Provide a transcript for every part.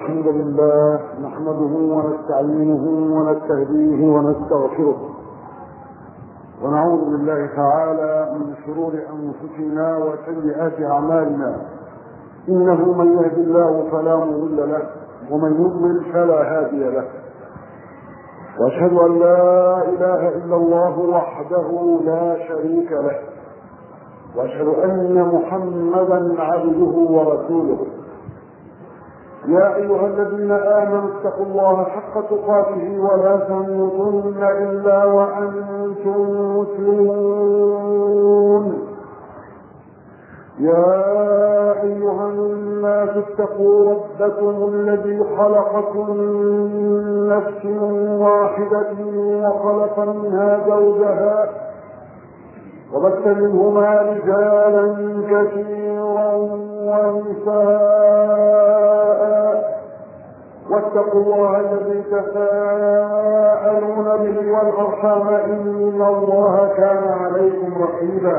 الحمد لله نحمده ونستعينه ونستهديه ونستغفره ونعوذ بالله تعالى من شرور أنفسنا وسيئات أعمالنا. إنه من يهد الله فلا مضل له ومن يضلل فلا هادي له. وأشهد أن لا إله إلا الله وحده لا شريك له، وأشهد أن محمدا عبده ورسوله. يا أيها الذين آمنوا اتقوا الله حق تقاته ولا تموتن إلا وأنتم مسلمون. يا أيها الناس اتقوا ربكم الذي خلقكم من نفس واحدة وخلق منها زوجها وبث منهما رجالا كثيرا ونساء، واتقوا الله الذي تساءلون به والأرحام إن الله كان عليكم رقيبا.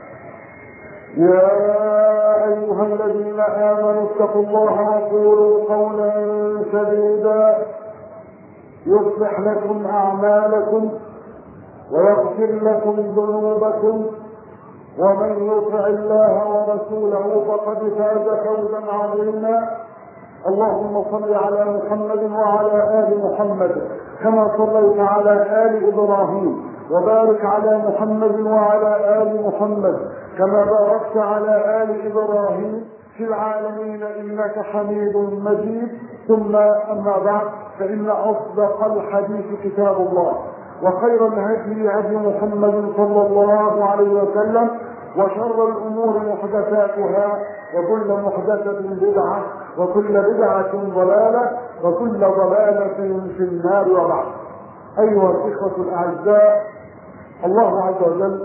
يا أيها الذين آمنوا اتقوا الله وقولوا قولا سديدا يصلح لكم أعمالكم ويغفر لكم ذنوبكم، ومن يطع الله ورسوله فقد فاز فوزا عظيما. اللهم صل على محمد وعلى آل محمد كما صليت على آل إبراهيم، وبارك على محمد وعلى آل محمد كما باركت على آل إبراهيم في العالمين إنك حميد مجيد. ثم أما بعد، فإن أصدق الحديث كتاب الله، وخير الهدي هدي محمد صلى الله عليه وسلم، وشر الأمور محدثاتها، وكل محدثة بدعة، وكل بدعة ضلالة، وكل ضلالة في النار. وبعد، أيها الإخوة الأعزاء، الله عز وجل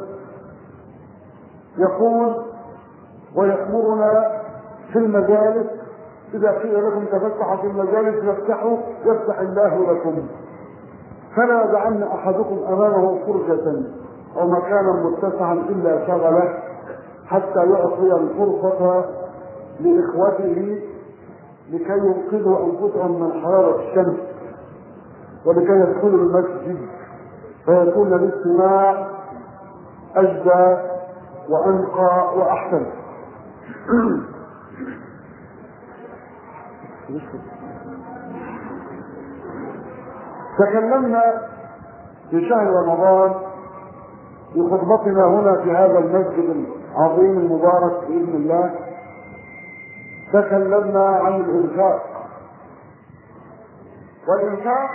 يقول ويأمرنا في المجالس: إذا قيل لكم تفسحوا في المجالس فافتحوا يفتح الله لكم، فلا يدعن أحدكم أمامه فرجة أو مكانا متسعا إلا شغله حتى يعطي الفرصة لإخوته لكي ينقذوا أنفسهم من حرارة الشمس، ولكي يدخلوا المسجد فيكون الاستماع أجدى وأنقى وأحسن. تكلمنا في شهر رمضان في خطبتنا هنا في هذا المسجد العظيم المبارك بإذن الله، تكلمنا عن الإنفاق، والإنفاق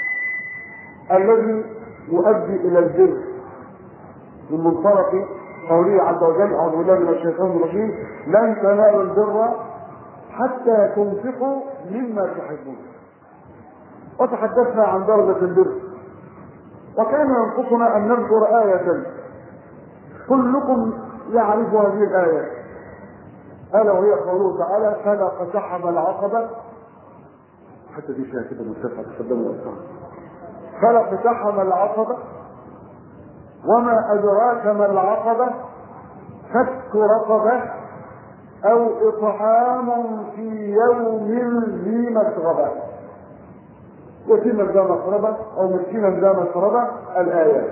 الذي يؤدي إلى البر من منطلق قوله عز وجل: أعوذ بالله من الشيطان الرجيم: لن تنالوا البر حتى تنفقوا مما تحبون. وتحدثنا عن درجة البر، وكان ينقصنا أن نذكر آية كلكم يعرف هذه الآية، ألا وهي قوله تعالى: فلا اقتحم العقبة، حتى دي فيها كده متفق تقدموا الأسفار، فلا اقتحم العقبة وما أدراك ما العقبة فك رقبة أو إطعام في يوم ذي مسغبة، يتيما ذا مسغبة أو مسكينا ذا مسغبة. الآيات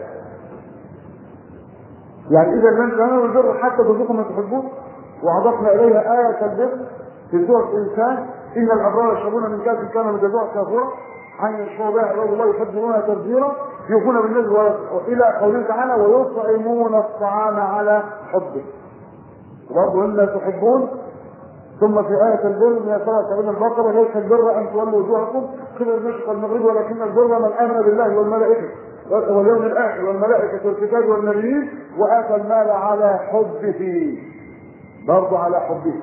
يعني إذا لن تنالوا البر حتى تنفقوا ما تحبون. وأضفنا إليها آية البر في سورة الإنسان: إن الأبرار يشربون من كأس كان مزاجها كافورا عن يشربوا بها عباد الله يفجرونها تفجيرا يوفون بالنذر، إلى قوله تعالى: ويطعمون الطعام على حبه. برضه إلا تحبون. ثم في آية البر من 77 البقرة: ليس البر أن تولوا وجوهكم قبل المشرق والمغرب ولكن البر من آمن بالله والملائكة واليوم الآخر والملائكة والكتاب والنبيين وآتى المال على حبه، برضه على حبه.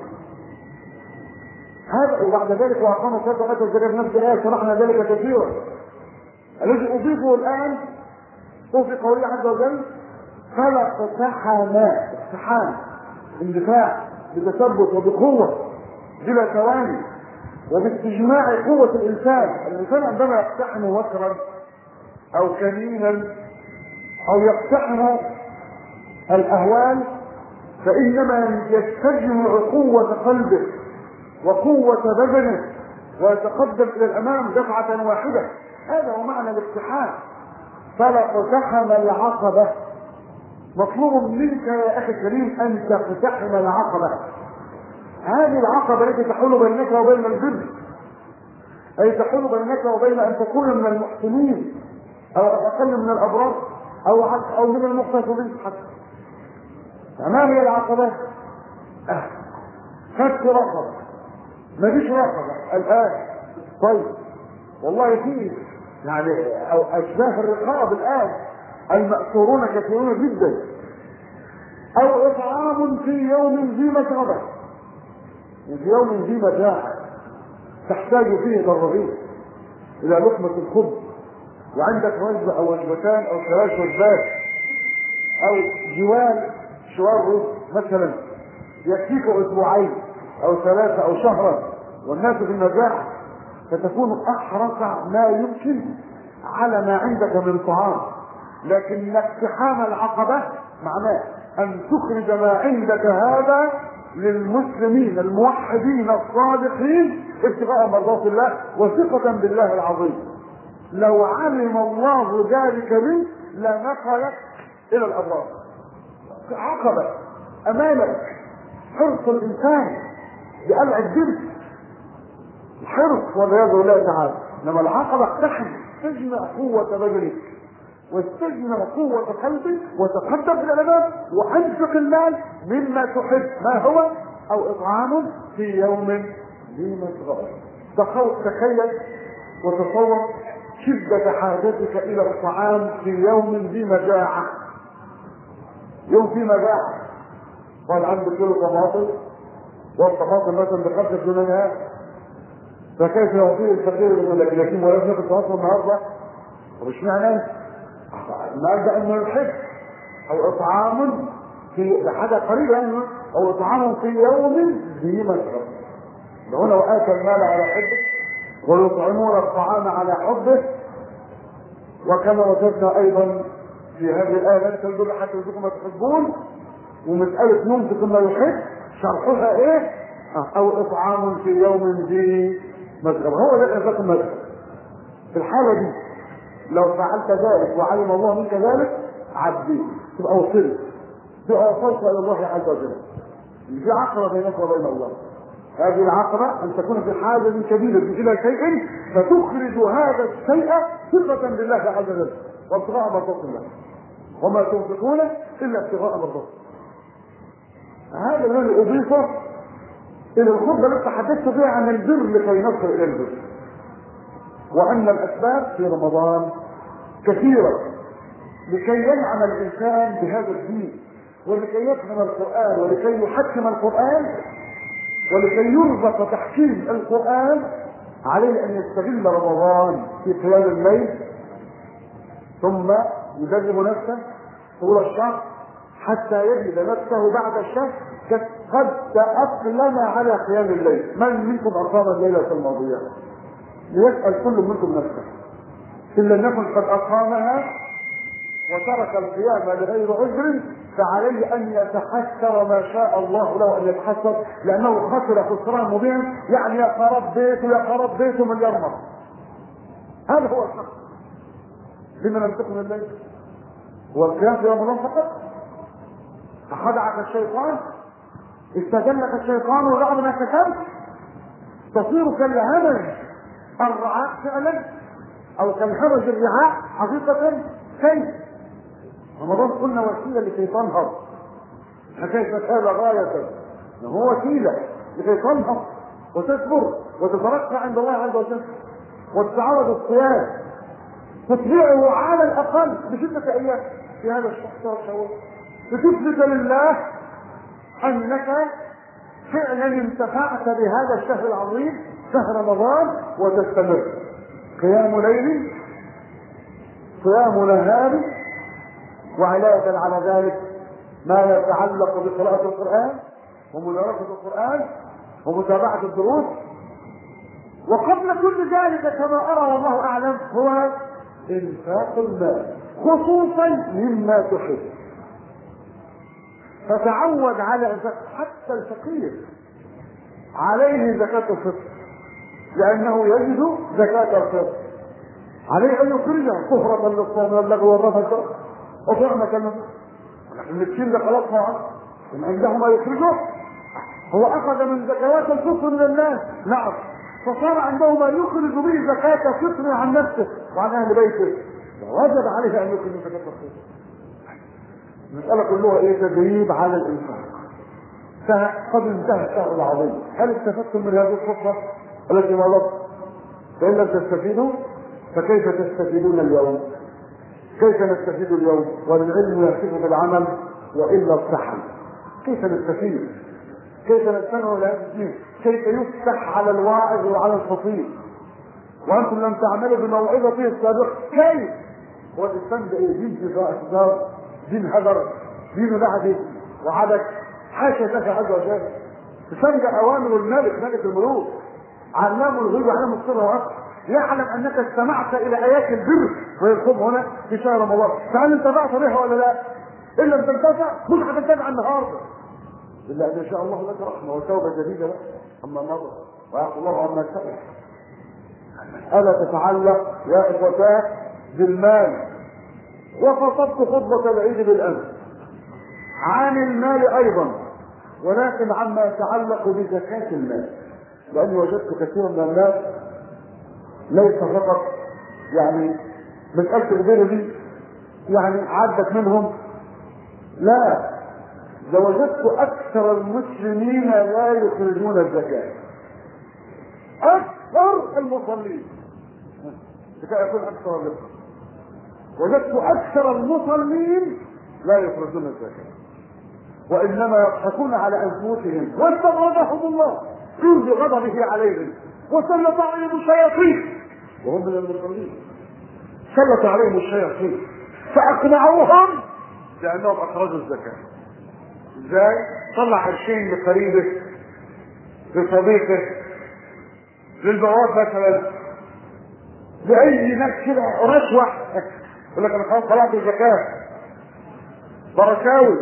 هذا. وبعد ذلك: وأقام الصلاة وآتى الزكاة. في نفس الآية شرحنا ذلك كثيرا. الذي أضيفه الآن هو في قوله عز وجل: فلا اقتحم اندفاع بتثبت وبقوة بلا ثواني وباستجماع قوة الإنسان عندما يقتحم وكرا أو كمينا أو يقتحم الأهوال فإنما يستجمع قوة قلبه وقوة بدنه ويتقدم الى الامام دفعة واحدة. هذا هو معنى الاقتحام. فلاقتحم العقبة. مطلوب منك يا اخي الكريم ان تقتحم العقبة. هذه العقبة التي تحول بينك وبين البر، اي تحول بينك وبين ان تكون من المحسنين او اقل من الابرار او من المقتصدين حتى. ما هي العقبات؟ فك رقبة. ما فيش رقبة الان. طيب والله فيه يعني او اشباه الرقاب الان المأسورون كثيرون جدا. او اطعام في يوم ذي مسغبة، في يوم ذي مجاعة تحتاج فيه الى الرغيف، الى لقمة الخبز، وعندك وجبة او وجبتان او 3 وجبات او شوال رز مثلا يكفيك اسبوعين او 3 او شهرا والناس في مجاعة، فتكون احرص ما يمكن على ما عندك من طعام. لكن اقتحام العقبة معناه ان تخرج ما عندك هذا للمسلمين الموحدين الصادقين ابتغاء مرضات الله وثقة بالله العظيم. لو علم الله ذلك منك لنقلك الى الابرار. عقبة امامك، حرص الانسان بقلع الدرس، الحرص والعياذ بالله تعالى. انما العقبة اقتحم، تجمع قوة بدنك واستجمع قوة قلبك وتقدم الى الامام وانفق المال مما تحب. ما هو؟ او اطعام في يوم ذي مسغبة. تخيل وتصور شدة حاجتك الى الطعام في يوم ذي مجاعة. يوم في مجاعة، قال عندك كيلو طماطم والطماطم مثلا ب5 جنيه، فكيف يعطيه الفقير يقول لك لكن ولا ناكل طماطم النهارده؟ طب اشمعنى؟ النهارده انه يحب. او اطعام في حاجه قريبه يعني، او اطعام في يوم ذي مسغبة. هنا واتى المال على حبه ويطعمون الطعام على حبه. وكما وجدنا ايضا في هذه الايه لن تنظروا حتى يرزقكم ما تحبون، ومساله ينفق ما يحب شرحها ايه؟ او اطعام في يوم ذي مسغبة. هو ده الانفاق المسغب. في الحاله دي لو فعلت ذلك وعلم الله منك ذلك عبدي تبقى وصلت الى الله عز وجل. في عقبه بينك وبين الله. هذه العقبه ان تكون في حاجه شديده الى شيء فتخرج هذا الشيء ثقة بالله عز وجل وابتغاء مرضات الله، وما تنفقون الا ابتغاء مرضات. هذا الذي اضيفه الى الخطبه التي تحدثت فيها عن البر لكي نصل الى البر، وان الاسباب في رمضان كثيره لكي ينعم الانسان بهذا الدين، ولكي يفهم القران، ولكي يحكم القران، ولكي يرزق تحكيم القران. عليه ان يستغل رمضان في قيام الليل، ثم يدرب نفسه طول الشهر حتى يجد نفسه بعد الشهر قد تأقلم على قيام الليل. من منكم أقام الليلة الماضية؟ ليسأل كل منكم نفسه. إن لم يكن قد أقامها وترك القيام لغير عذر فعليه أن يتحسر ما شاء الله له أن يتحسر، لأنه خسر خسران مبين. يعني يا خراب بيته مليار مرة. هذا هو الحق. لما لم تكن الليل هو القيام في رمضان فقط. أخدعك الشيطان، استجلك الشيطان ورغم ما كسبت تصير كالهمج الرعاء فعلا، او كالهمج الرعاء حقيقة. كيف؟ رمضان قلنا وسيلة لكي تنهض، فكيف كان غاية؟ هو وسيلة لكي تنهض وتصبر وتترقى عند الله عز وجل وتتعرض الصيام تتبعه على الاقل ب6 ايام في هذا الشهر شوال، لتثبت لله انك فعلا انتفعت بهذا الشهر العظيم شهر رمضان، وتستمر قيام ليل صيام نهار. وعلاوة على ذلك ما يتعلق بقراءة القرآن ومدارسة القرآن ومتابعة الدروس. وقبل كل ذلك كما أرى والله أعلم هو إنفاق المال خصوصا مما تحب. فتعود على حتى الفقير عليه زكاة الفطر، لأنه يجد زكاة الفطر، عليه أن يخرجها كفرة للصوم واللغو والرفث وطعمة للمسكين. المسكين ده خلاص من عنده ما يخرجه، هو أخذ من زكوات الفطر من الناس، نعم، فصار عنده ما يخرج به زكاة فطر عن نفسه وعن أهل بيته، وجب عليه أن يخرج زكاة الفطر. المسألة كلها إيه؟ تدريب على الإنفاق. قد انتهى الشهر العظيم، هل استفدتم من هذه الخطبة التي مضت؟ فإن لم تستفيدوا فكيف تستفيدون اليوم؟ كيف نستفيد اليوم والعلم يهتف بالعمل وإلا ارتحل؟ كيف نستفيد؟ كيف نستمع إلى هذا الدين؟ كيف يفتح على الواعظ وعلى الخطيب وأنتم لم تعملوا بموعظته السابقة؟ كيف؟ هو الإسلام ده دين جزاء، دين هدر، دين لعب وعبث، حاشا لك عز وجل. تسمع أوامر الملك، ملك الملوك، علام الغيب وعلم السر وأكبر، يعلم أنك استمعت إلى آيات البر ويرقب هنا في شهر رمضان، فهل انتفعت بها ولا لا؟ إن لم تنتفع مش هتنتفع النهارده، إلا أن شاء الله لك رحمة وتوبة جديدة بقى أما مضى ويعفو الله عما سبق. ألا تتعلق يا إخوتاه بالمال، وخطبت خطبة العيد بالأمس عن المال أيضا، ولكن عما يتعلق بزكاة المال، لأني وجدت كثيرا من الناس ليس فقط يعني مسألة الغير دي يعني عدت منهم، لا، لو وجدت أكثر المسلمين لا يخرجون الزكاة، أكثر المصلين بكاء يكون أكثر الرزق، وجدت أكثر المصلين لا يخرجون الزكاة، وإنما يضحكون على أنفسهم واستغربهم الله في غضبه عليهم وسلط عليهم الشياطين وهم من المصلين، سلط عليهم الشياطين فأقنعوهم لأنهم أخرجوا الزكاة. ازاي؟ طلع قرشين لقريبه، لصديقه، للبواب مثلا، بأي ناس كده رشوة، يقول لك أنا خلاص طلعت الزكاة، بركاوي.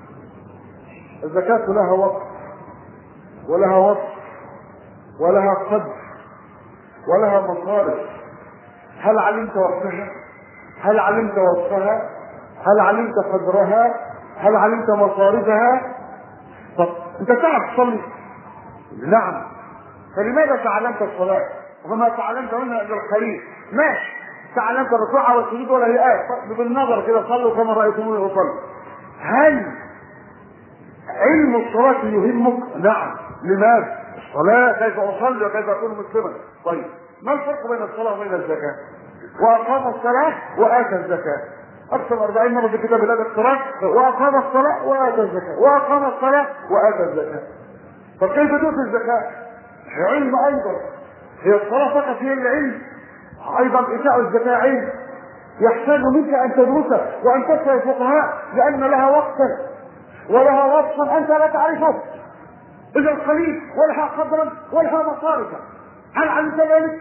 الزكاة لها وقت ولها وصف ولها قدر ولها مصارف. هل علمت وقتها؟ هل علمت وصفها؟ هل علمت قدرها؟ هل علمت مصارفها؟ طب انت تعرف تصلي؟ نعم، فلماذا تعلمت الصلاة وما تعلمت منها الا القليل؟ ماشي، تعلمت الركوع والسجود ولا هي بالنظر كده صلوا كما رأيتموني اصلي. هل علم الصلاة يهمك؟ نعم. لماذا؟ الصلاة كيف اصلي وكيف اكون مسلما. طيب ما الفرق بين الصلاة وبين الزكاة؟ واقام الصلاة واتى الزكاة، اكثر 40 مرة في كتاب الله الصلاة، واقام الصلاة واتى الزكاة، واقام الصلاة واتى الزكاة. طب كيف تؤتي الزكاة؟ هي علم ايضا، هي الصلاة فقط هي العلم، ايضا ايتاء الزكاة علم يحتاج منك ان تدرسه وان تسأل الفقهاء، لان لها وقتا ولها وصفا انت لا تعرفه الا القليل، ولها قدرا ولها مصارفا. هل علمت ذلك؟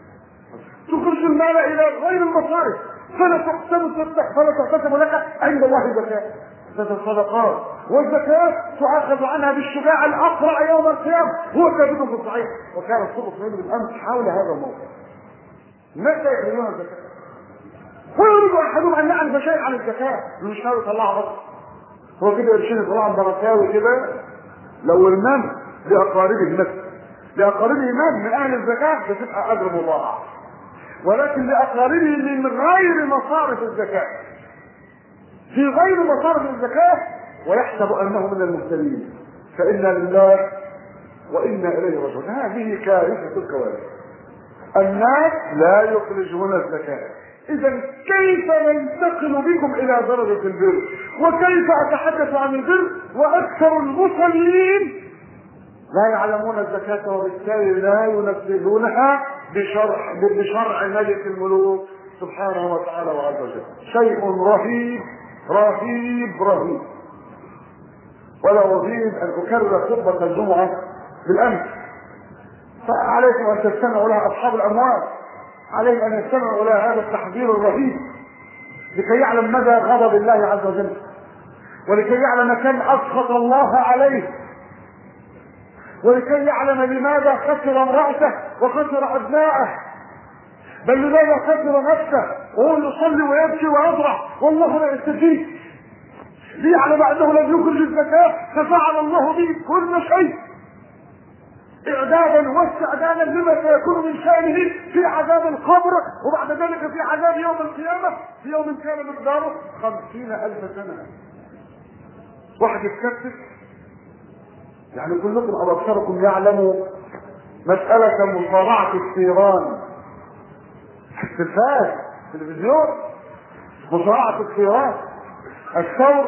تخرج المال الى غير المصارف فلا تحتسب لك عند الله زكاة. الصدقات والزكاة تؤخذ عنها بالشجاع الأقرع يوم القيامة، هو ثابت في الصحيح، وكان الصدق منه بالأمس حول هذا الموضوع. متى يخرجون الزكاة؟ ويريد أحدهم أن يعرف شيء عن الزكاة، مش ناوي يطلعها بس هو كده يرشين يطلعها بركاوي كده. لو المال لأقاربه مثل لأقاربه من أهل الزكاة بتبقى أجر مضاعف، ولكن لأقاربه من غير مصارف الزكاة، في غير مصارف الزكاة، ويحسب أنه من المهتدين، فإنا لله وإنا إليه راجعون. هذه كارثة الكوارث. الناس لا يخرجون الزكاة. إذا كيف ننتقل بكم إلى درجة البر؟ وكيف أتحدث عن البر وأكثر المصلين لا يعلمون الزكاة وبالتالي لا ينفذونها بشرع ملك الملوك سبحانه وتعالى وعز وجل. شيء رهيب رهيب رهيب. ولا أريد أن أكرر خطبة الجمعة بالأمس، فعليكم أن تستمعوا لها أصحاب الأموال، عليهم أن يستمعوا إلى هذا التحذير الرهيب لكي يعلم مدى غضب الله عز وجل، ولكي يعلم كم أسخط الله عليه، ولكي يعلم لماذا خسر امرأته وخسر أبناءه، بل لماذا خسر نفسه وهو يصلي ويبكي ويضرع والله لا يستجيب، ليعلم أنه لم يخرج الزكاة ففعل الله به كل شيء إعدادا واستعدادا لما سيكون من شأنه في عذاب القبر، وبعد ذلك في عذاب يوم القيامة في يوم كان مقداره 50,000 سنة. واحد يتكتف، يعني كلكم أو أكثركم يعلموا مسألة مصارعة الثيران في التلفاز في التلفزيون. مصارعة الثيران، الثور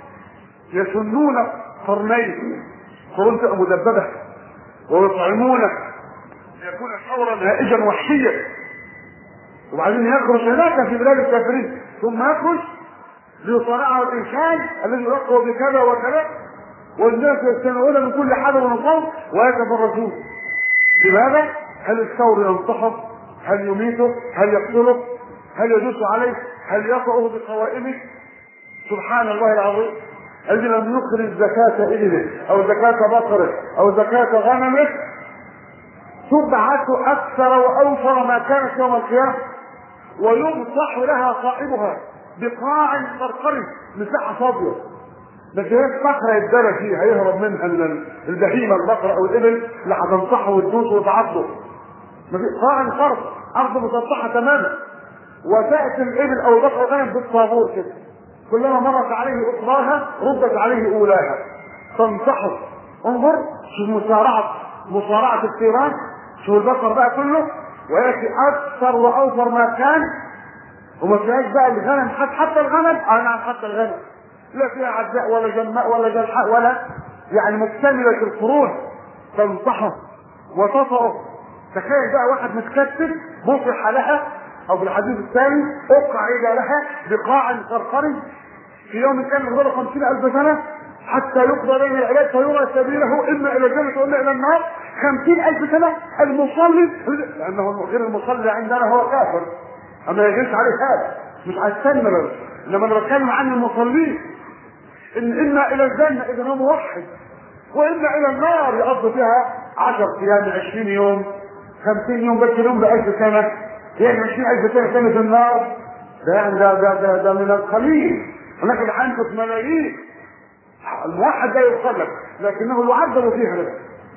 يسنون قرنين، قرون مدببة، ويطعمونه ليكون ثورا هائجا وحشيا، وبعدين يخرج هناك في بلاد الكافرين ثم يخرج ليصارعه الانسان الذي يرقب بكذا وكذا، والناس يستمعون من كل حدب وصوت ويتفرجون. لماذا؟ هل الثور ينتحر؟ هل يميته؟ هل يقتله؟ هل يدوس عليه؟ هل يطأه بقوائمه؟ سبحان الله العظيم، الذي لم يخرج زكاة إبله أو زكاة بقره أو زكاة غنمه تبعث أكثر وأوفر ما كانت يوم القيامة، ويمسح لها صاحبها بقاع قرقر، مساحة فاضية، ما فيهاش صخرة يتدرى فيها يهرب منها البهيمة البقرة أو الإبل اللي هتنصحه وتدوس وتعضه. ما في قاع قرق، أرض مسطحة تماما، وتأتي الإبل أو البقرة غنم بالطابور كده، كلما مرت عليه أخراها ردت عليه أولاها تنصحه. انظر شوف مصارعة الثيران، شوف البقر بقى كله، ويأتي أكثر وأوفر ما كان، وما فيهاش بقى الغنم حتى الغنم نعم حتى الغنم لا فيها عزاء ولا جماء ولا جلحاء ولا يعني مكتملة القرون، تنصحه وتطأه. تخيل بقى واحد متكتف بطح لها، او في الحديث الثاني اقعد لها بقاع قرقر في يوم كان مقداره 50,000 سنة حتى يقضى بين العباد فيرى سبيله اما الى الجنة واما الى النار. 50,000 سنة المصلي، لانه غير المصلي عندنا هو كافر، اما يجلس عليه هذا مش على السنة، لما انا بتكلم عن المصلين ان اما الى الجنة اذا هو موحد، واما الى النار يقضي فيها 10 ايام 20 يوم 50 يوم، بس يوم ب1000 سنة، يعني 20,000 سنة في النار. ده يعني ده من القليل، هناك الحنفة ملايين. الموحد ده يخلق لكنه يعذب فيها لك.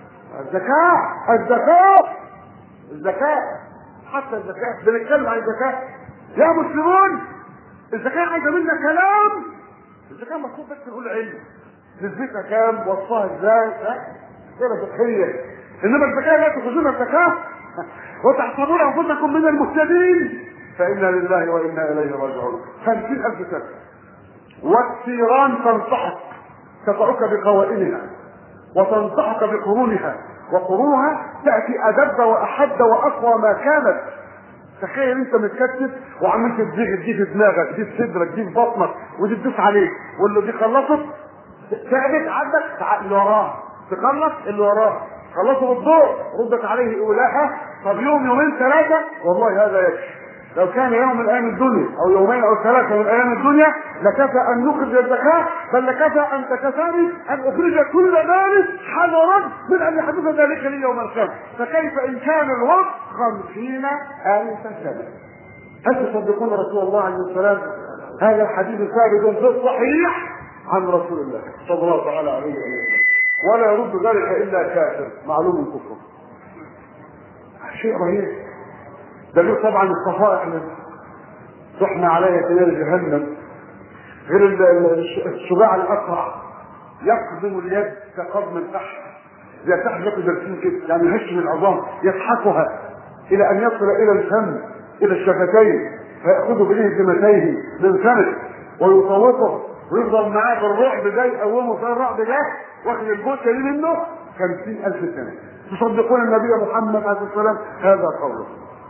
الزكاة حتى الزكاة بنتكلم عن الزكاة يا مسلمون. الزكاة عايزة منا كلام. الزكاة مطلوب بس نقول علم، نسبتها كام، وصفها ازاي، كده فقهية. انما الزكاة لا تخرجون الزكاة وتحسبون انفسكم من المهتدين فإنا لله وإنا إليه راجعون. 50,000 سنة. والثيران تنصحك، تطأك بقوائمها وتنصحك بقرونها، وقرونها تأتي أدب وأحد وأقوى ما كانت. تخيل انت متكتف وعمال تدي في دماغك، دي في صدرك، دي في بطنك، ودي تدوس عليك، واللي دي خلصت تعبت عندك اللي وراه، تخلص اللي وراه، خلصوا بالضوء ردت عليه اولاها. طب يوم يومين ثلاثة والله هذا يكفي. لو كان يوم من ايام الدنيا او يومين او ثلاثة من ايام الدنيا لكفى ان نخرج الزكاة، بل لكفى ان تكفاني ان اخرج كل مال حذرا من ان يحدث ذلك لي يوم القيامة. فكيف ان كان الوقت 50,000 سنة. هل تصدقون رسول الله عليه السلام؟ هذا الحديث ثابت في الصحيح عن رسول الله صلى الله عليه وسلم، ولا يرد ذلك الا كافر معلوم كفره. شيء رهيب. دليل طبعا الصفائح اللي تحمى عليها في نار جهنم، غير الشجاع الاسرع يقدم اليد كقدم الفحم، يفتح لك درسين كده يعني هش من العظام يسحقها الى ان يصل الى الفم الى الشفتين، فياخذ بلهجمتيه من فمه ويطوقه ويفضل معاه بالرعب ده، يقومه في الرعب ده واخد الجثه دي منه 50,000 سنة. تصدقون النبي محمد عليه الصلاه والسلام؟ هذا قوله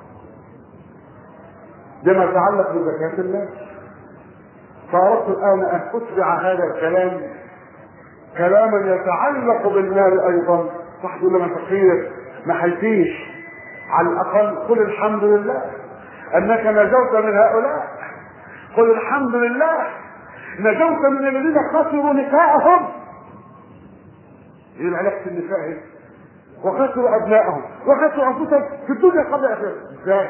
بما يتعلق بزكاة المال. فأردت الآن أن أتبع هذا الكلام كلاما يتعلق بالمال أيضا. صح تقول لما فقير ما حيتيش، على الأقل قل الحمد لله أنك نجوت من هؤلاء، قل الحمد لله نجوت من الذين خسروا نساءهم. ايه العلاقة النساء؟ وخسروا ابنائهم وخسروا انفسهم في الدنيا قبل الاخره. ازاي؟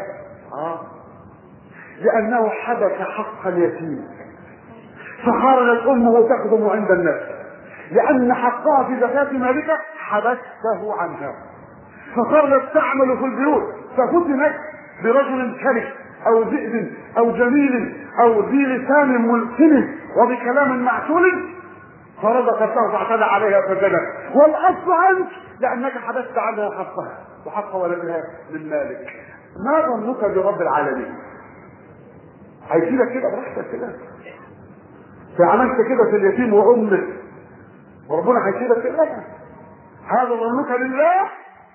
لانه حدث حق اليتيم فخرجت امه تخدم عند الناس، لان حقها في زكاه مالك حبسته عنها، فخرجت تعمل في البيوت ففتنت برجل كريم او ذئب او جميل او ذي لسان ملسن وبكلام معسول، فرضت الله فاعتدى عليها فزنت، والاصل عنك لانك حبست عنها حقها وحق ولدها من مالك. ما ظنك برب العالمين؟ هيجيلك كده براحتك كده، فعملت كده في اليتيم وامك وربنا هيجيلك كده؟ هذا ظنك لله؟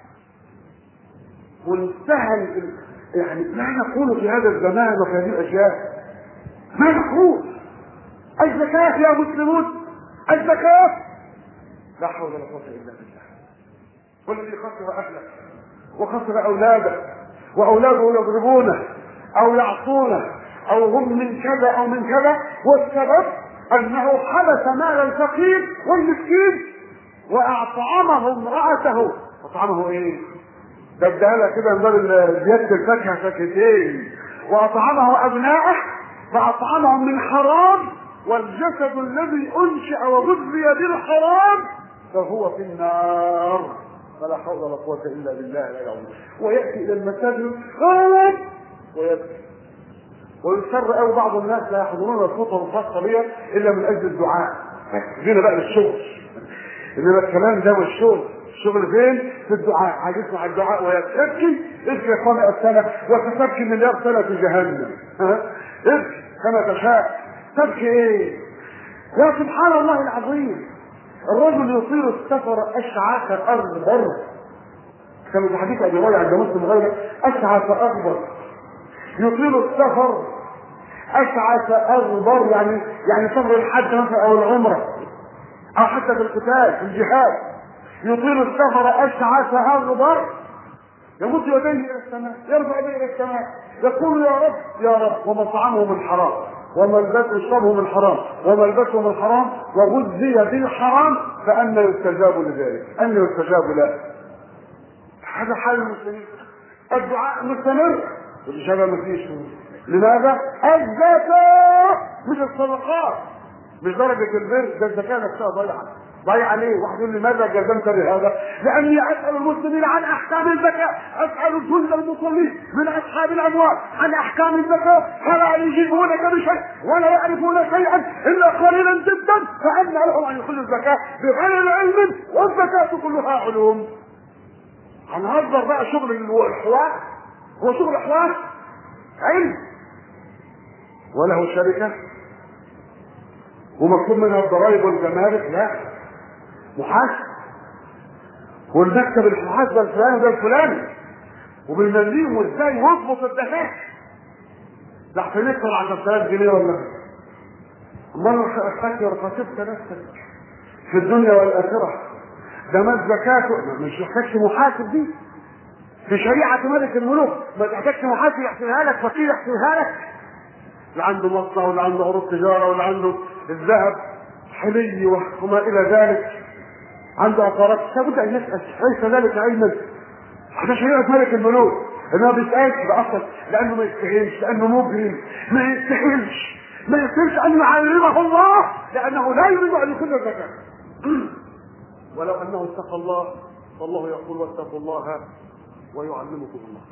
وانتهى يعني ما نقول في هذا الزمان وفي هذه الاشياء، ما نقول الزكاة يا مسلمون، الزكاة لا حول ولا قوة الا بالله. والذي خسر اهله وخسر اولاده واولاده يضربونه او يعصونه او هم من كذا او من كذا، والسبب انه حبس مال الفقير والمسكين واطعمه امرأته. اطعمه ايه؟ ده اداها لها كده من باب زيادة الفاكهة فاكهتين، واطعمه ابنائه فاطعمهم من حرام، والجسد الذي انشأ وغذي بالحرام فهو في النار. فلا حول ولا قوة الا بالله العظيم. ويأتي الى المساجد خالد ويبكي، ويسر قوي بعض الناس لا يحضرون الخطب الخاصة بها الا من اجل الدعاء. جينا بقى للشغل، انما الكلام ده والشغل، الشغل فين؟ في الدعاء. عايز يسمع الدعاء ويبكي، ابكي كما السنة وستبكي مليار سنة في جهنم. ابكي كما تشاء. تبكي ايه؟ يا سبحان الله العظيم، الرجل يطيل السفر اشعث اغبر، كما في حديث ابي هريره عند مسلم غيره، اشعث اغبر، يطيل السفر اشعث اغبر، يعني سفر الحج مثلا او العمره او حتى في القتال في الجهاد، يطيل السفر اشعث اغبر، يمد يديه الى السماء، يرفع يديه الى السماء، يقول يا رب يا رب، ومطعمه من حرام وملبسه يشربه من حرام وملبسه من حرام وغذي بالحرام، فأنى يستجاب لذلك؟ أنى يستجاب له؟ هذا حال المسلمين. الدعاء مستمر والإجابة ما فيش. لماذا؟ الزكاة مش الصدقات، مش درجة البر، ده الزكاة نفسها ضيعة. ضيع ليه؟ واحد يقول لي ماذا جزمت بهذا؟ لاني اسال المسلمين عن احكام الزكاه، اسال كل المصلين من اصحاب الاموال عن احكام الزكاه، فلا يجيبونك بشيء ولا يعرفون شيئا الا قليلا جدا، فان لهم ان يخلوا الزكاه بغير علم، والزكاه كلها علوم. هنهزر بقى شغل الحوار؟ هو شغل حوار؟ علم وله شركه ومكتوب منها الضرائب والجمارك؟ لا، محاسب، والمكتب المحاسبه الفلاني ده الفلاني، وبالمليم وازاي يضبط الدفاتر. ده عشان يدخل 10,000 جنيه ولا امال فاكر خطيبك نفسك في الدنيا والاخره. ده ما الزكاه مش محتاجش محاسب، دي في شريعه ملك الملوك ما تحتاجش محاسب يحسبها لك، فقير يحسبها لك. اللي عنده مصنع واللي عنده عروض تجاره واللي عنده الذهب حلي وما الى ذلك، عنده عقارات، لابد ان يسال. ليس ذلك علما، هذا شريعه ملك الملوك، انه ما بيسالش باصل لانه ما يستاهلش، لانه مجرم، ما يستاهلش ان يعلمه الله، لانه لا يريد ان يكون الزكاه. ولو انه اتقى الله، والله يقول واتقوا الله ويعلمكم الله.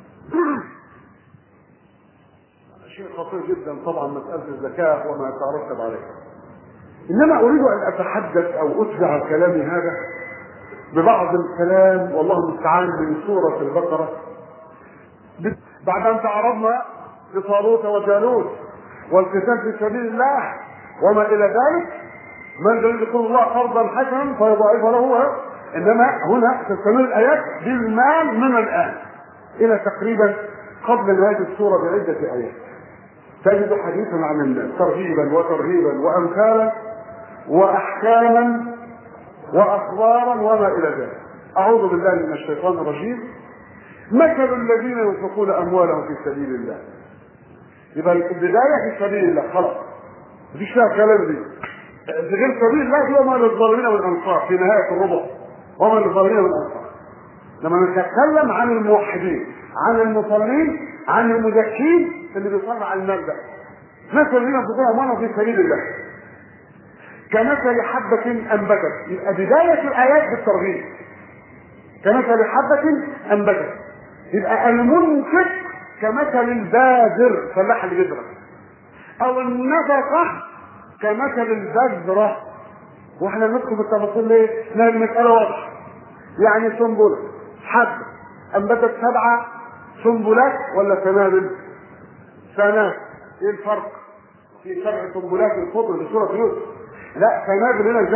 شيء خطير جدا طبعا مساله الزكاه وما يترتب عليها. انما اريد ان اتحدث او اتبع كلامي هذا ببعض الكلام والله المستعان من سوره البقره، بعد ان تعرضنا لطالوت وجالوت والقتال في سبيل الله وما الى ذلك. من يريد يقول الله قرضا حسنا فيضاعف له، انما هنا تستمر الايات بالمال من الان الى تقريبا قبل نهايه السوره بعده ايات. تجد حديثا عن الناس ترهيبا وترهيبا وامثالا واحكاما واخبارا وما الى ذلك. اعوذ بالله من الشيطان الرجيم. مثل الذين ينفقون اموالهم في سبيل الله. يبقى البدايه في سبيل الله خلاص، مفيش فيها كلام دي. في غير سبيل الله هو ما للظالمين والانصار في نهايه الربع، وما للظالمين والانصار. لما نتكلم عن الموحدين، عن المصلين، عن المزكين اللي بيصلوا على المبدأ. مثل الذين ينفقون اموالهم في سبيل الله كمثل حبة انبتت، يبقى بداية الايات بالترغيب. كمثل حبة انبتت، يبقى المنفق كمثل الباذر، فلاح اللي بيزرع، او النفقة كمثل البذرة. واحنا ندخل في التفاصيل ليه؟ لان المسألة واضحة. يعني سنبلة حبة انبتت 7 سنبلات ولا سنابل؟ سنابل. ايه الفرق؟ في 7 سنبلات الخضر في سورة يوسف، لا سنابل هنا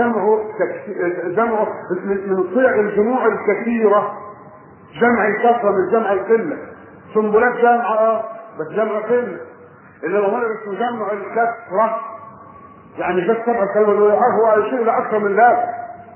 جمع من صيغ الجموع الكثيرة، جمع الكثرة من جمع القلة. سنبلات جمع بس جمع قلة، اللي هو اسمه جمع الكثرة، يعني جت 7 سنابل هو يشير الى اكثر من ذلك.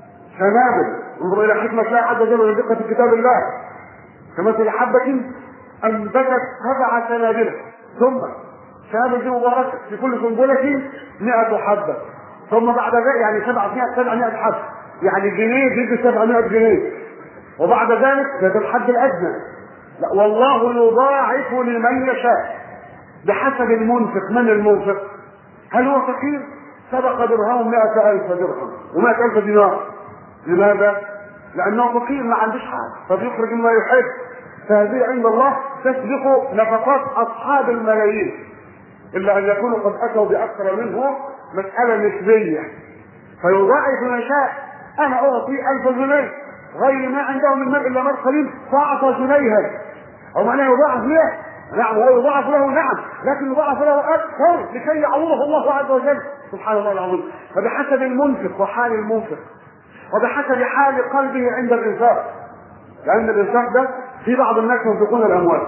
سنابل انظر الى حكمة لا عز وجل من دقة كتاب الله. كمثل حبة انبتت 7 سنابل، ثم سنابل دي مباركة في كل سنبلة 100 حبة، ثم بعد ذلك يعني 700 حبة، يعني جنيه بيدي 700 جنيه، وبعد ذلك ده الحد الادنى. لا والله يضاعف لمن يشاء بحسب المنفق. من المنفق؟ هل هو فقير؟ سبق درهم 100,000 درهم و100,000 دينار. لماذا؟ لانه فقير ما عندوش حاجه فبيخرج مما يحب، فهذه عند الله تسبق نفقات اصحاب الملايين، الا ان يكونوا قد اتوا باكثر منه، مساله نسبيه. فيضاعف من شاء. انا اعطي 1000 جنيه غير ما عنده من مال الا مال قليل فاعطى جنيها، او معناه يضاعف له؟ نعم هو يضاعف له، نعم، لكن يضاعف له اكثر لكي يعوضه الله عز وجل سبحان الله العظيم. فبحسب المنفق وحال المنفق، وبحسب حال قلبه عند الانفاق. لان الانفاق ده في بعض الناس ينفقون الاموال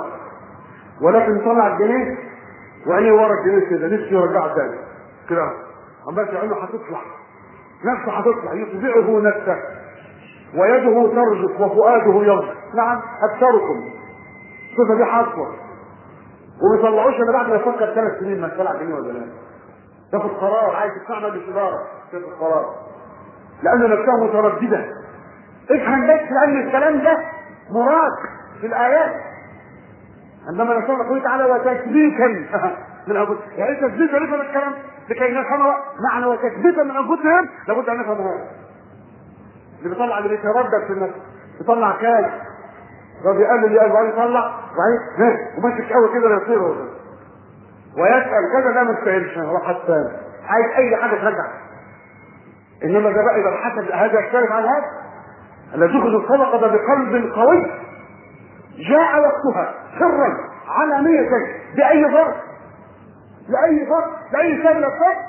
ولكن يطلع الجنيه وعينيه ورا الجنيه كده، نفسه يرجعه تاني كده، عمال عينه هتطلع، نفسه هتطلع، يطبعه نفسه ويده ترجف وفؤاده يرجف. نعم اكثركم الصفه دي حاصله، وما يطلعوش الا بعد ما يفكر 3 سنين ما طلع جنيه ولا لا. تاخد قرار، عايز تستعمل الاداره تاخد قرار، لان نفسها متردده. افهم بس، لان الكلام ده مراد في الايات. عندما نقول قوله تعالى وتثبيتا من انفسهم، يعني تثبيتا نفهم الكلام لكي نفهم معنى وتثبيتا من انفسهم، لابد ان نفهم هذا. اللي بيطلع اللي بيتردد في النفس يطلع كاش، ده بيقلل اللي قال يطلع وبعدين وماسك قوي كده يصير ويسال كذا، لا ما تستاهلش راح الثاني عايز اي حاجه ترجع. انما ده بقى حسب هذا يختلف عن هذا. الذي يأخذ الصدقه بقلب قوي جاء وقتها سرا علانية بأي ظرف، لأي ظرف، لأي سبب الصرف،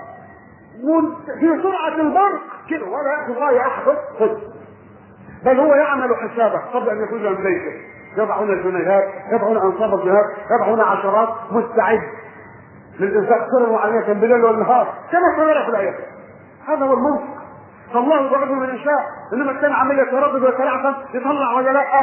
في سرعة البرق كده، ولا يأخذ غاية أحد خذ، بل هو يعمل حسابه قبل أن يخرج من بيته. يضعون الجنيهات، يضعون أنصاف الجنيهات، يضعون عشرات، مستعد للإنفاق سرا وعلانية بالليل والنهار كما سنرى في الآيات. هذا هو المنطق. فالله يضعف من يشاء، انما الثاني عمال يتردد ويتلعثم يطلع ولا لا،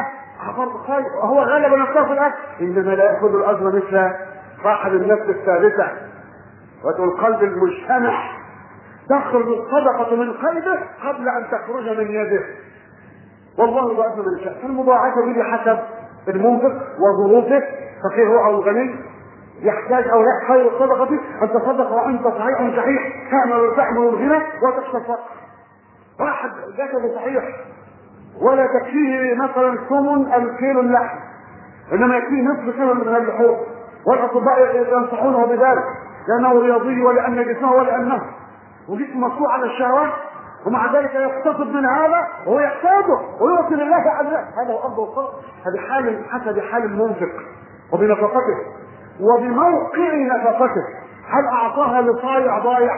هو غلب نفسه في الاكل، انما لا ياخذ الاجر مثل صاحب النفس الثابته والقلب المجتمع. تخرج الصدقه من قلبه قبل ان تخرج من يده، والله يضعف من يشاء. فالمضاعفه دي بحسب المنفق وظروفه، فقير هو او غني، يحتاج او لا. خير الصدقه ان تصدق وانت صحيح صحيح تعمل تحمل الغنى وتخشى الفقر. واحد جسده صحيح ولا تكفيه مثلا ثمن الكيلو اللحم، انما يكفيه نصف كيلو من اللحوم، والاطباء ينصحونه بذلك لانه رياضي ولان جسمه ولانه وجسمه مصنوع على الشهوات، ومع ذلك يقتصد من هذا وهو يحتاجه ويعطي لله عز وجل. هذا هو افضل الصدقه. هذه حال حسب حال المنفق وبنفقته وبموقع نفقته. هل اعطاها لصايع ضايع؟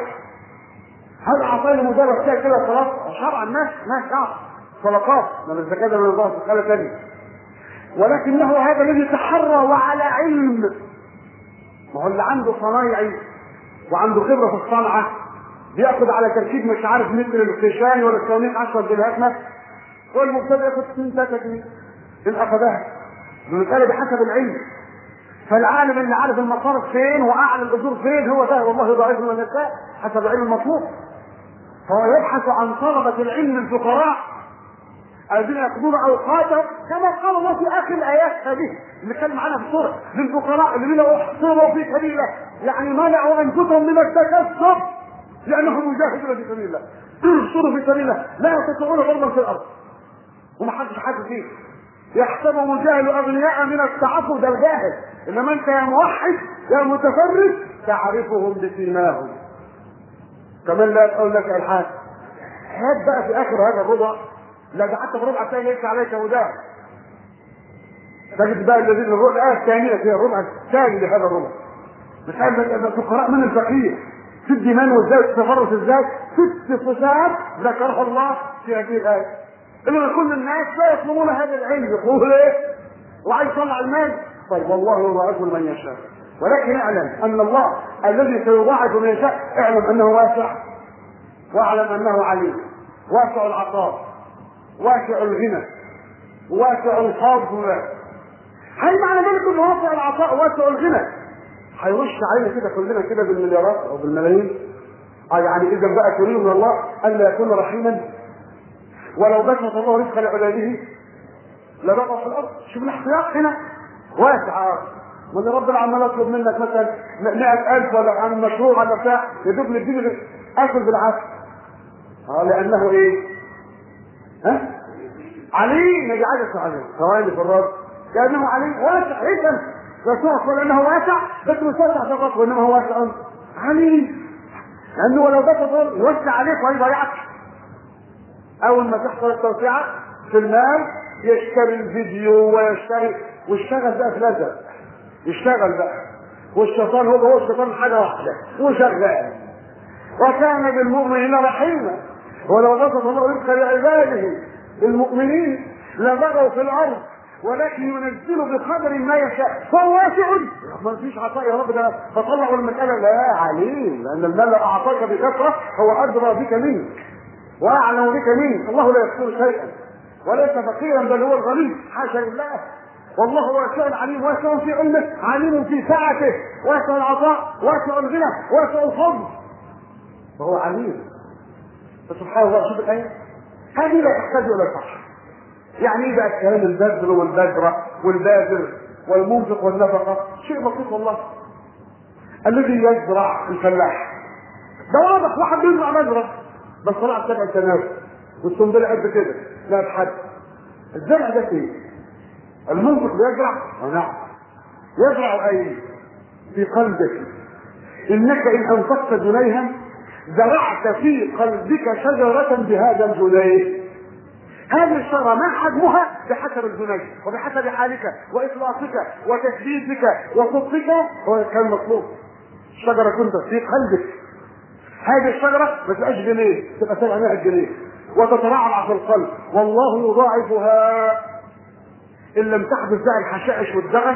هل اعطاه لمجرد كده خلاص؟ شرع الناس ما شرع صدقات من الزكاه من الله في حاله ثانيه، ولكنه هذا الذي تحرى وعلى علم. ما هو اللي عنده صنايعي وعنده خبره في الصنعه بياخذ على تركيب مش عارف مثل الخشان ولا السوانيك 10 جنيهات مثلا، والمبتدئ ياخذ 2-3 جنيه ان اخذها. المساله بحسب العلم. فالعالم اللي عارف المصارف فين واعلى الاجور فين هو ده، والله يضاعف من يشاء حسب العلم المطلوب. فهو يبحث عن طلبة العلم الفقراء الذين يقضون اوقاتهم كما قال الله في اخر الايات هذه اللي كان معانا في السوره للفقراء الذين احصروا في سبيل الله، يعني منعوا انفسهم من التكسب لانهم يجاهدون في سبيل الله. احصروا في سبيل الله لا يستطيعون ضربا في الارض ومحدش حاسس فيه. يحسبهم الجاهل اغنياء من التعفف، ده الجاهل، انما انت يا موحد يا متفرد تعرفهم بسيماهم. كمان لا يقول لك الحاج هات بقى في اخر هذا الربع، لا ده حتى في الربع الثاني ليس عليك هداه. تجد بقى الذين الربع الثانيه في الربع الثاني لهذا الربع مسألة الفقراء من الفقير في الدمان وازاي التفرس ازاي 6 صفات ذكرها الله في هذه الايه. إنما كل الناس لا يطلبون هذا العلم، يقول ايه؟ وعايز يطلع المال، طيب والله يضاعف لمن يشاء، ولكن اعلم ان الله الذي سيضاعف من يشاء اعلم انه واسع، واعلم انه عليم، واسع العطاء، واسع الغنى، واسع الفضل. هل معنى ذلك انه واسع العطاء واسع الغنى هيرش علينا كده كلنا كده بالمليارات او بالملايين؟ يعني اذا بقى تريد من الله الا يكون رحيما؟ ولو بسط الله رزق لعباده لبقى في الارض. شوف الاحتياط هنا واسع. من ربنا عمال يطلب منك مثلا 100,000 ولا عن مشروع ولا بتاع يدوب للدين اكل بالعافيه. لانه ايه؟ عليم. ما جعلش عليه ثواني في الرب لانه عليم واسع. اذا رسول الله انه واسع بس مش واسع في الرب وانما هو واسع عليم. لانه ولو بسط يوسع عليك ويضيعك. اول ما تحصل التوسعه في المال يشتري الفيديو ويشتري ويشتغل بقى في الازرق، يشتغل بقى والشيطان هو الشيطان حاجه واحده وشغال. وكان بالمؤمنين رحيما ولو بسط الله رزق لعباده المؤمنين لبغوا في الارض ولكن ينزل بقدر ما يشاء فهو واسع. ما فيش عطاء يا رب ده فطلعوا المساله لا عليم، لان المال اعطاك بكثره هو ادرى بك منك واعلم بك منك. الله لا يذكر شيئا وليس فقيرا بل هو الغني حاشا لله. والله واسع عليم، واسع في علمه، عليم في سعته، واسع العطاء، واسع الغنى، واسع الفضل، فهو عليم. فسبحان الله. شوف الايه هذه لا تحتاج الى الفحص. يعني ايه بقى الكلام البذر والبذره والباذر والمنفق والنفقه؟ شيء بسيط والله. الذي يزرع الفلاح ده واضح، واحد بيزرع مزرعه بس طلع 7 سنوات والسنبله قد كده لا بحد. الزرع ده ايه؟ المنفق بيزرع؟ نعم يزرع ايه؟ في قلبك. انك ان انفقت جنيها زرعت في قلبك شجره بهذا الجنيه. هذه الشجره ما حجمها بحسب الجنيه وبحسب حالك واخلاصك وتثبيتك وصدقك هو كان مطلوب. الشجره كنت في قلبك. هذه الشجره ما تبقاش جنيه، تبقى 700 جنيه وتترعرع في القلب. والله يضاعفها ان لم تحدث بها الحشائش والدغل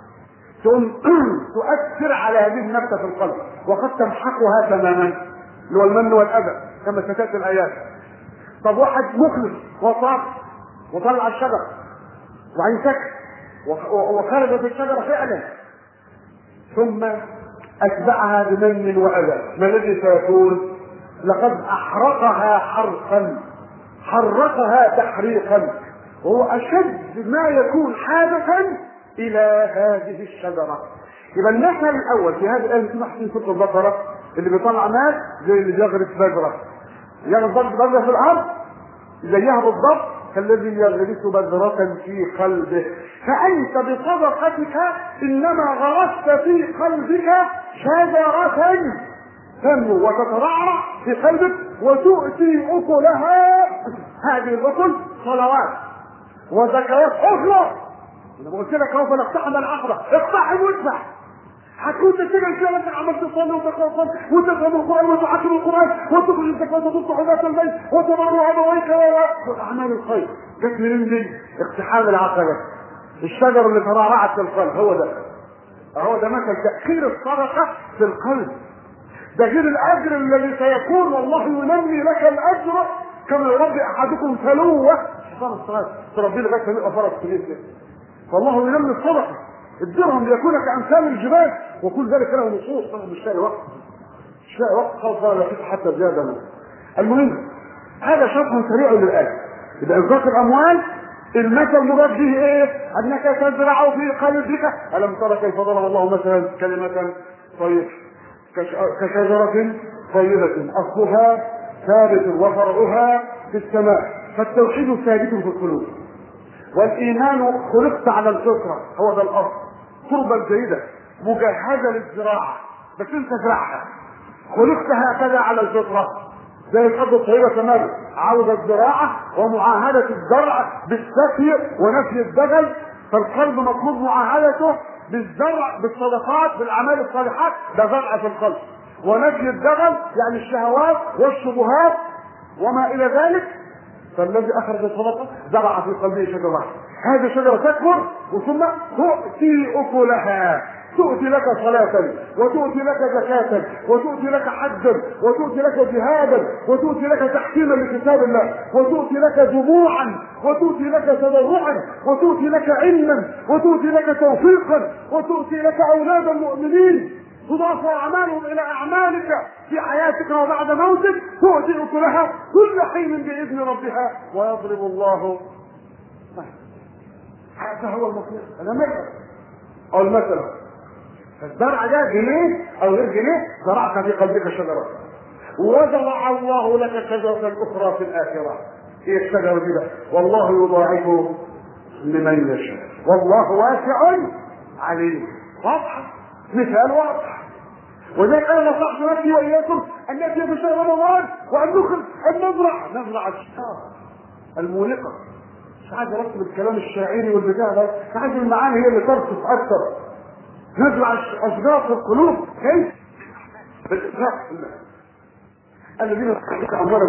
تؤثر على هذه النبته في القلب وقد تمحقها تماما، اللي هو المن والاذى كما ستاتي الايات. طب واحد مخلص وصار وطلع الشجر وعين سكت وخرجت الشجره فعلا ثم اتبعها بمن واذى، ما الذي سيكون؟ لقد احرقها حرقا، حرقها تحريقا، وهو اشد ما يكون حادثا الى هذه الشجره. يبقى المثل الاول في هذه الايه اللي محسن سوره البقره اللي بيطلع مال زي اللي بيغرس بذره، يغرس بذره في الارض زيها بالضبط كالذي يغرس بذره في قلبه. فانت بصدقتك انما غرست في قلبك شجره تنمو وتترعرع في قلبك وتؤتي اكلها. هذه الاكل صلوات وزكوات اخرى. انا قلت لك اهو فنقتحم العقبه، اقتحم وادفع. هتكون تتجه كده انت عملت تصلي وتقرا وتفهم القران وتعلم القران وتخرج الزكاه وتصلح ذات البيت وتبر ابويك واعمال الخير. جت منين دي؟ اقتحام العقبه، الشجر اللي ترعرعت في القلب. هو ده مثل تاخير الصدقه في القلب. ده غير الاجر الذي سيكون والله ينمي لك الاجر كما يربي احدكم فلوه فرس صغير تربي لغايه ما يبقى فرس كبير كده. فالله ينمي الصدقه. الدرهم ليكون كامثال الجبال وكل ذلك له نصوص. طبعا مش لاقي وقت خالص ولا في حتى زياده منه. المهم هذا شرح سريع للايه. اذا انفاق الاموال المثل مراد به ايه؟ انك تزرع في قلبك. الم ترى كيف ضرب الله مثلا كلمة طيبة كشجرة طيبة اصلها ثابت وفرعها في السماء. فالتوحيد ثابت في القلوب، والايمان خلقت على الفطرة، هو ده الاصل. تربة جيدة مجهزة للزراعة، بس انت زرعها، خلقت هكذا على الفطرة زي الارض الطيبة تماما، عاوز الزراعة ومعاهدة الزرع بالسقي ونفي الدجل. فالقلب مطلوب معاهدته بالزرع بالصدقات بالاعمال الصالحات، ده زرع في القلب. ونفي الدجل يعني الشهوات والشبهات وما الى ذلك. فالذي اخرج الصدقه زرع في قلبه شجره، هذه شجره تكبر وثم تؤتي اكلها، تؤتي لك صلاة وتؤتي لك زكاة وتؤتي لك حجا وتؤتي لك جهادا وتؤتي لك تحكيما لكتاب الله وتؤتي لك دموعا وتؤتي لك تضرعا وتؤتي لك علما وتؤتي لك توفيقا وتؤتي لك اولادا مؤمنين تضاف اعمالهم الى اعمالك في حياتك وبعد موتك، تؤتي اكلها كل حين باذن ربها ويضرب الله. هذا هو المطلوب. انا مثلا او المثل الزرع ده جنيه او غير جنيه زرعت في قلبك شجره، وزرع الله لك شجره اخرى في الاخره. هي الشجره دي بقى والله يضاعفه لمن يشاء والله واسع عليم. واضحه، مثال واضح. وذلك انا نصحت نفسي واياكم ان ناتي بشهر رمضان وان نزرع الاشجار المولقه. مش عايز ارتب الكلام الشاعري والبتاع ده، عايز المعاني هي اللي ترصف اكثر. نزرع اشجار في القلوب كيف؟ بالإطلاق الذين امر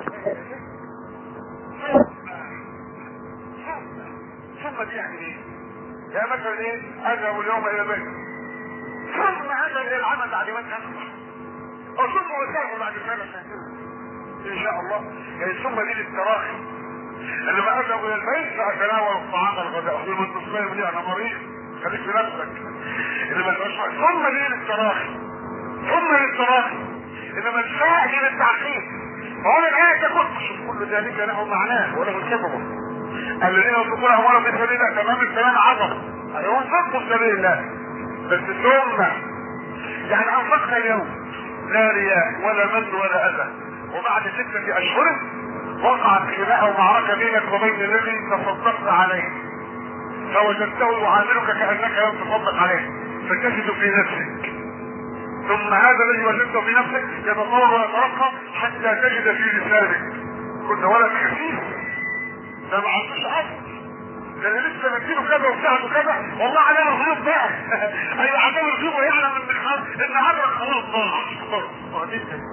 ثم دي يعني ايه؟ يا مثلا ايه؟ اذهب اليوم الى بيت ثم هذا الى العمل بعد ما تنصح وثم وسائل بعد سنه ان شاء الله. يعني ثم دي للتراخي. لما اذهب الى البيت فاتناول الطعام الغداء اقول من تصميم لي انا مريض خليك في نفسك. انما ثم دي للتراخي، ثم للتراخي، انما الفاء دي للتعقيد. فهنا الايه تقول كل ذلك له معناه وله سببه. الذين ينفقون اموالهم في سبيل الله تمام الكلام عظم، ينفقوا في سبيل الله بس ثم يعني انفقنا اليوم لا رياء ولا من ولا اذى، وبعد 6 اشهر وقعت خناقه ومعركه بينك وبين الذي تصدقت عليه فوجدته يعاملك كانك لم تصدق عليه فتجد في نفسك، ثم هذا الذي وجدته في نفسك يتطور ويترقى حتى تجد في لسانك كنت ولد خفيف ده ما عندوش اصل، ده انا لسه بديله كذا وساعده كذا والله علينا الغيوب بقى ايوه عدم الغيوب ويعلم ان هذا خلاص ضاع.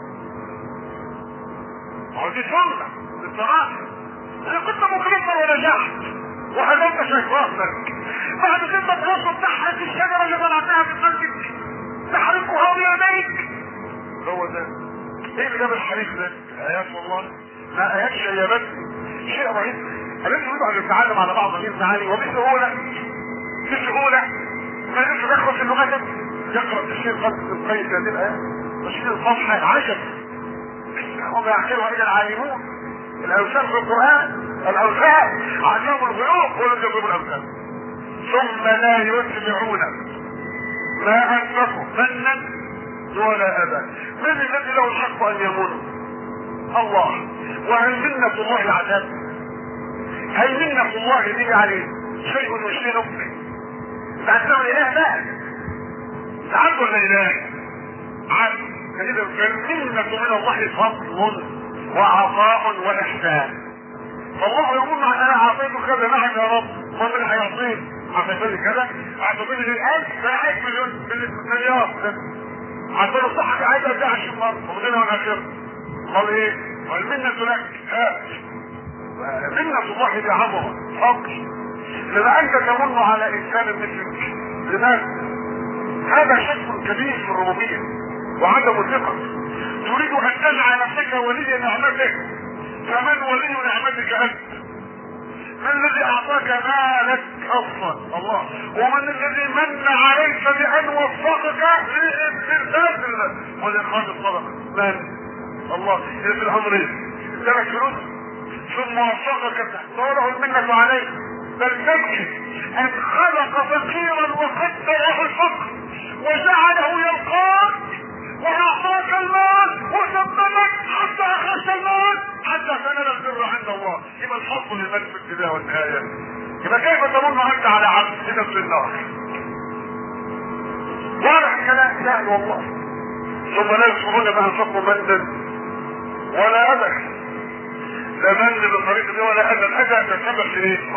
دي سنه بالصراحه. انا كنت مكرمه ونجحت وهدمت شيطانك بعد كده تبص تحرق الشجره اللي زرعتها في قلبك تحرقها بيديك. هو ده ايه اللي جاب الحريق ده؟ ايات والله ما ايات شيبات شيء رهيب. الذي يريد ان يتعلم على بعض هذه المعاني وبسهوله ما يقدرش يدخل في اللغات يقرا تفسير ابن القيم هذه الايه تفسير الصفحه عجب هم يعقلها الى العالمون. الاوثان في القران الاوثان علموا الغيوب ولم يجيبوا الامثال. ثم لا يتبعون ما انفقوا منا ولا اذى. من الذي له الحق ان يمن؟ الله. وهل منة الله العذاب؟ هل منة الله دي يعني شيء يشينك؟ تعتبر اله بقى تعبد ولا اله؟ عبد. فاذا فالمنة من الله فضل وعطاء واحسان. فالله يقول انا اعطيته كذا نعم يا رب ومن هيعطيك اعطيتني كذا اعطيتني للألف ده عايز مليار عشان الصحة عايز ارجع 20 مرة ومدينة والاخرة. قال ايه؟ والمنة لك منة الله دي عظمة فضل. لما انت تمن على انسان مثلك لماذا؟ هذا شك كبير في الربوبية وعدم الثقة. تريد ان تجعل نفسك ولي نعمتك فمن ولي نعمتك انت؟ من الذي اعطاك مالك اصلا؟ الله. ومن الذي من عليك بان وفقك للإنفاق ولاخراج الصدقه؟ من؟ الله. في الامرين ادالك فلوس ثم وفقك تحصله المنة عليه، بل تبكي ان خلق فقيرا وقدره الفقر وجعله يلقاك واعطاك المال وثبتك حتى اخذت المال حتى تنال البر عند الله. يبقى الحظ لمن في البدايه والنهايه. يبقى كيف تمن انت على عبد في نفس النار؟ واضح الكلام سهل والله. ثم لا يذكرون ما انفقوا منا ولا ابدا، لا من بالطريقه دي ولا اذى. الاذى تتسبب في ايه؟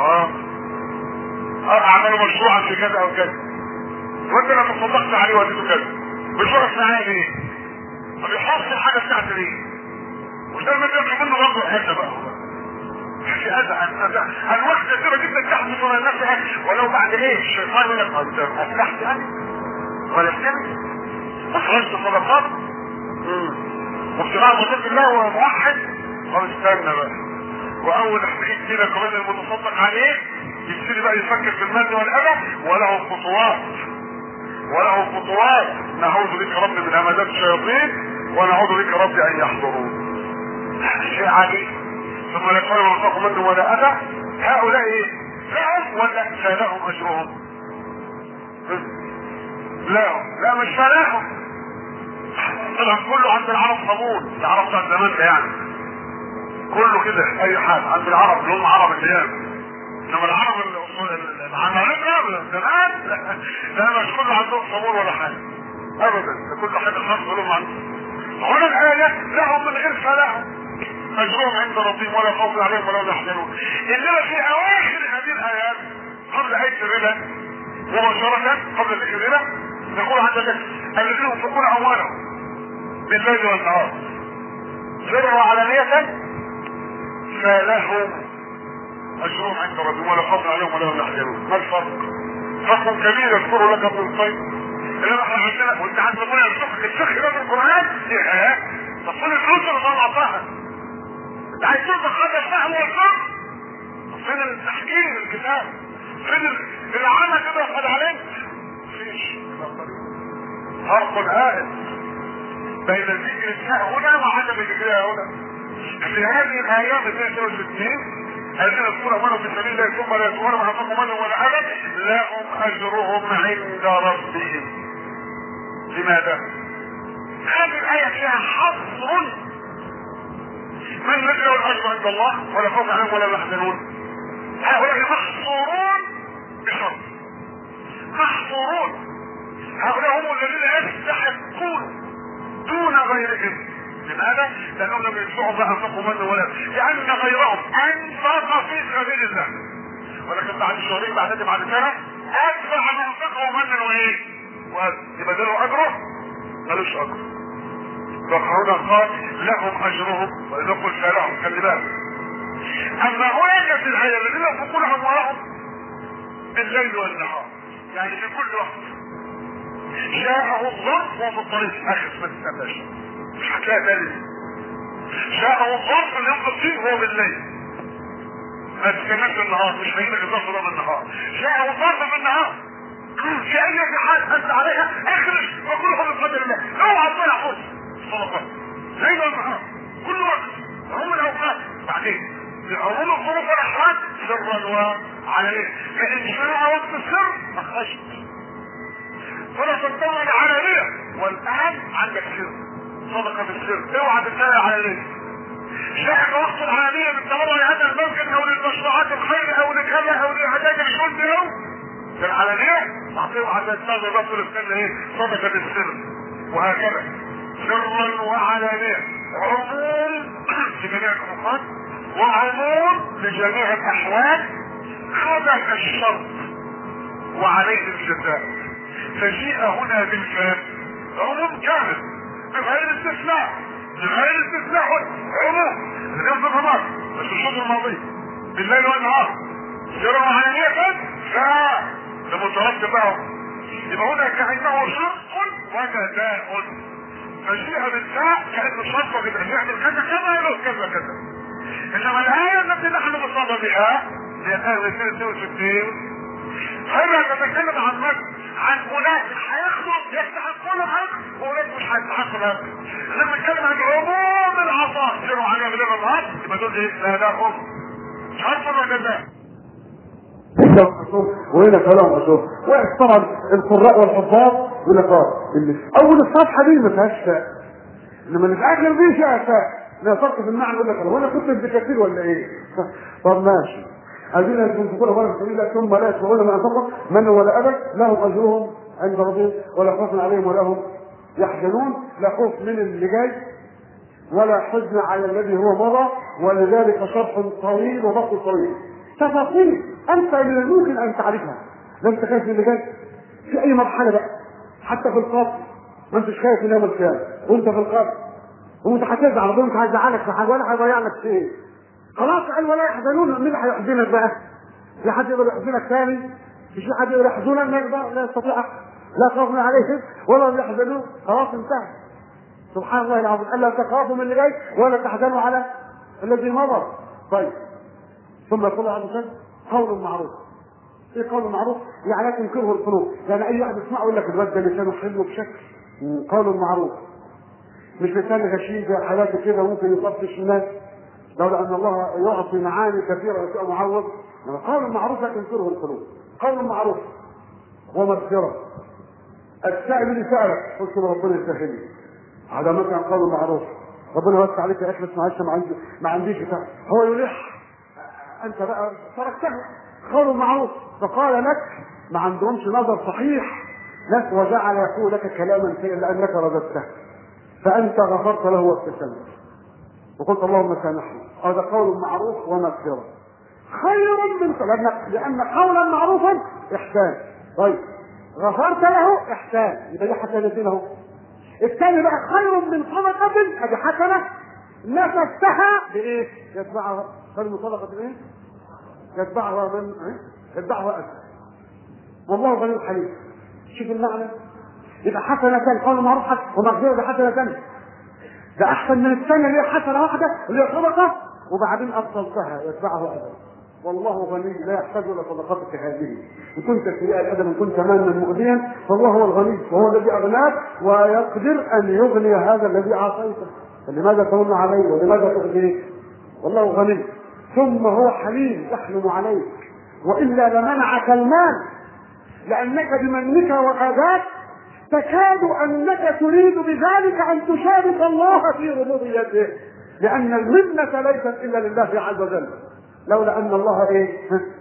اعملوا مشروعا في كذا او كذا، وانت لما تصدقت عليه وديته كذا، مشروع اسمعاه ليه؟ ما بيحصل حاجه بتاعت ليه؟ مش ده المدرسه منه برضه حته بقى. في اذى عن وقت كثيره جدا تحدث على الناس، ولو بعد ايه؟ الشيطان يقول لك افتحت انا ولا استمت وخرجت صدقات وابتغاء مرضات الله وموحد. طب استنى بقى، واول حكايه كده كمان المتصدق عليه يبتدي بقى يفكر في المن والاذى، وله خطوات نعوذ بك رب من همزات الشياطين ونعوذ بك رب ان يحضرون. شيء عجيب. ثم لا يقول من انفقوا منه ولا اذى هؤلاء ايه؟ لهم ولا فلهم اجرهم؟ لا مش فلاحهم. طبعا كله عند العرب صابون، العرب بتاع زمان ده يعني كله كده اي حاجه عند العرب اللي هم عرب الايام. انما العرب العمالقه زمان لا مش كله عندهم صابون ولا حاجه ابدا، كل حاجه خاصه لهم عندهم. هنا الايه لهم من غير فلاحهم اجرهم عند ربهم ولا خوف عليهم ولا يحزنون. انما في اواخر هذه الايات قبل ايه الربا مباشره، قبل ذكر الربا نقول عندك الذين ينفقون اموالهم بالليل والنهار سرا وعلانية فلهم اجرهم عند ربهم ولا خوف عليهم ولا هم يحزنون. ما الفرق؟ فرق كبير يذكر لك ابن القيم. انما احنا عندنا وانت عايز تقول الفقه ده في القران ايه؟ تصل الفلوس اللي طلعتها انت عايز تنفق هذا الفهم والفقه. فين التحكيم الكتاب؟ فين العمل كده يحصل عليك؟ مفيش. فرق هائل بين ذكر الله هنا وعدم ذكرها هنا. في هذه الايام 62 الذين يذكرون اموالهم في سبيل الله ثم لا يذكرون ما انفقوا منه ولا ابدا لهم اجرهم عند ربهم. لماذا؟ هذه الايه فيها حصر من له الاجر عند الله ولا خوف عليهم ولا يحزنون. هؤلاء محصورون بشرط، محصورون. هؤلاء هم الذين يستحقون دون غيرهم. لماذا؟ لانهم لم يدفعوا ما انفقوا منه ولا، لان غيرهم انفق في سبيل الله ولكن بعد شهرين بعد سنه ادفع ما انفقه منه وايه؟ يبقى له اجره؟ ملوش اجر. فهنا قال لهم اجرهم ونقول فلهم. خلي بالك. اما هناك في الحياه الذين ينفقون اموالهم بالليل والنهار يعني في كل وقت جاءه الظرف وهو في الطريق اخذ ما تستناش مش هتلاقي تاني. جاءه الظرف اللي ينقض فيه وهو بالليل ما تستناش بالنهار، مش هيجيلك الظرف ده بالنهار. جاءه الظرف بالنهار في اي حال انت عليها اخرج وكلهم من قدر الله. اوعى تضيع فرصه الصدقات ليل والنهار كل وقت هم الاوقات. بعدين عموم الظروف والاحوال سرا وعلانية. فان شاء وقت السر اخرجت ولا تنتظر علانية. والان عندك سر صدقة السر اوعى تنتظر علانية. شاء وقت العالمية من تبرع هذا الممكن او للمشروعات الخير او لكذا او لعداد الشرب او العالمية تعطيه حتى يستاذ الرسول السنة ايه؟ صدقة السر. وهكذا سرا وعلانية، عموم لجميع الاوقات وعموم لجميع الاحوال. هذا الشرط وعليه الجزاء. فجيء هنا بالفعل عموم كامل بغير استثناء، بغير استثناء عموم اليوم الرماد بس الشهر الماضي بالليل والنهار سرا وعلانية فمترتب له. يبقى هنا كأنه شرط وجزاء. فجيء بالفاء كأنه شرط وجزاء يعمل كذا كذا له كذا كذا. انما الآية التي نحن نصاب بها هي الآية 62 هنا تتكلم عن أولاد هياخدوا يستحقون الحق وأولاد مش هيستحقوا الحق. لما نتكلم عن عموم العطاء سروا عليها بالليل والنهار يبقى دول ايه؟ لا خف مش عارفه ولا لا؟ وهنا كلام اشوف طبعا القراء والحفاظ يقول لك اللي في اول الصفحه دي ما فيهاش فاء، انما اللي في اخر دي فيها فاء. لا فرق في المعنى. يقول لك هو انا كنت بكثير ولا ايه؟ طب ماشي. الذين ينفقون اموالهم في سبيل الله ثم لا يتبعون ما انفقوا من ولا ابدا لهم اجرهم عند ربهم ولا خوف عليهم ولا هم يحزنون. لا خوف من اللي جاي ولا حزن على الذي هو مضى، ولذلك شرح طويل وبحث طويل. تفاصيل انت من الممكن ان تعرفها. لا انت خايف من اللي جاي في اي مرحله بقى، حتى في القبر ما انتش خايف من يوم القيامه وانت في القبر، وانت هتزعل ربنا مش هيزعلك في حاجه ولا هيضيع لك شيء. خلاص قال ولا يحزنون. مين اللي هيحزنك بقى؟ في حد يقدر يحزنك ثاني؟ مش في حد يقدر يحزنك؟ لا يستطيع. لا خوف عليهم ولا هم يحزنون. خلاص انتهى. سبحان الله العظيم. الا تخافوا من اللي جاي ولا تحزنوا على الذي مضى. طيب ثم يقول عز وجل قول معروف. ايه قول معروف؟ يعني لا تنكره القلوب. يعني اي واحد يسمعه يقول لك الواد ده لسانه حلو بشكل. قول معروف مش لسان غشيم زي حالاته كده ممكن يطفش الناس، لولا ان الله يعطي معاني كثيره وشيء معوض. قول معروف لا تنكره القلوب. قول معروف ومغفره. السائل اللي سالك قلت له ربنا يسهل لي هذا مثلا قول معروف. ربنا يوسع عليك يا اخي بس معلش ما عنديش بتاع. هو يلح انت بقى تركته. قول معروف فقال لك ما عندهمش نظر صحيح لك وجعل يقول لك كلاما سيئا لانك رددته فانت غفرت له وابتسمت وقلت اللهم سامحني. هذا قول معروف ومغفره خير من لان قولا معروفا احسان. طيب غفرت له احسان يبقى دي حتى له. الثاني بقى خير من صدقه ادي حسنه نفستها بايه؟ يتبعها كلمه صدقه بايه؟ يتبعها من يتبعها اجر والله غني حليم. شوف المعنى. يبقى حسنه قول معروف ومغفره بحسنه ثانيه. ده احسن من الثانيه اللي هي حسنه واحده اللي هي صدقه وبعدين ابطلتها يتبعه اجر. والله غني لا يحتاج الى صدقاتك هذه. ان كنت سيئا الادب ان كنت مانا مؤذيا فالله هو الغني وهو الذي اغناك ويقدر ان يغني هذا الذي اعطيته. فلماذا تمن عليه ولماذا تغنيه؟ والله غني. ثم هو حليم يحلم عليك والا لمنعك المال لانك بمنك وغداك تكاد انك تريد بذلك ان تشارك الله في ربوبيته لان المنه ليست الا لله عز وجل. لولا ان الله ايه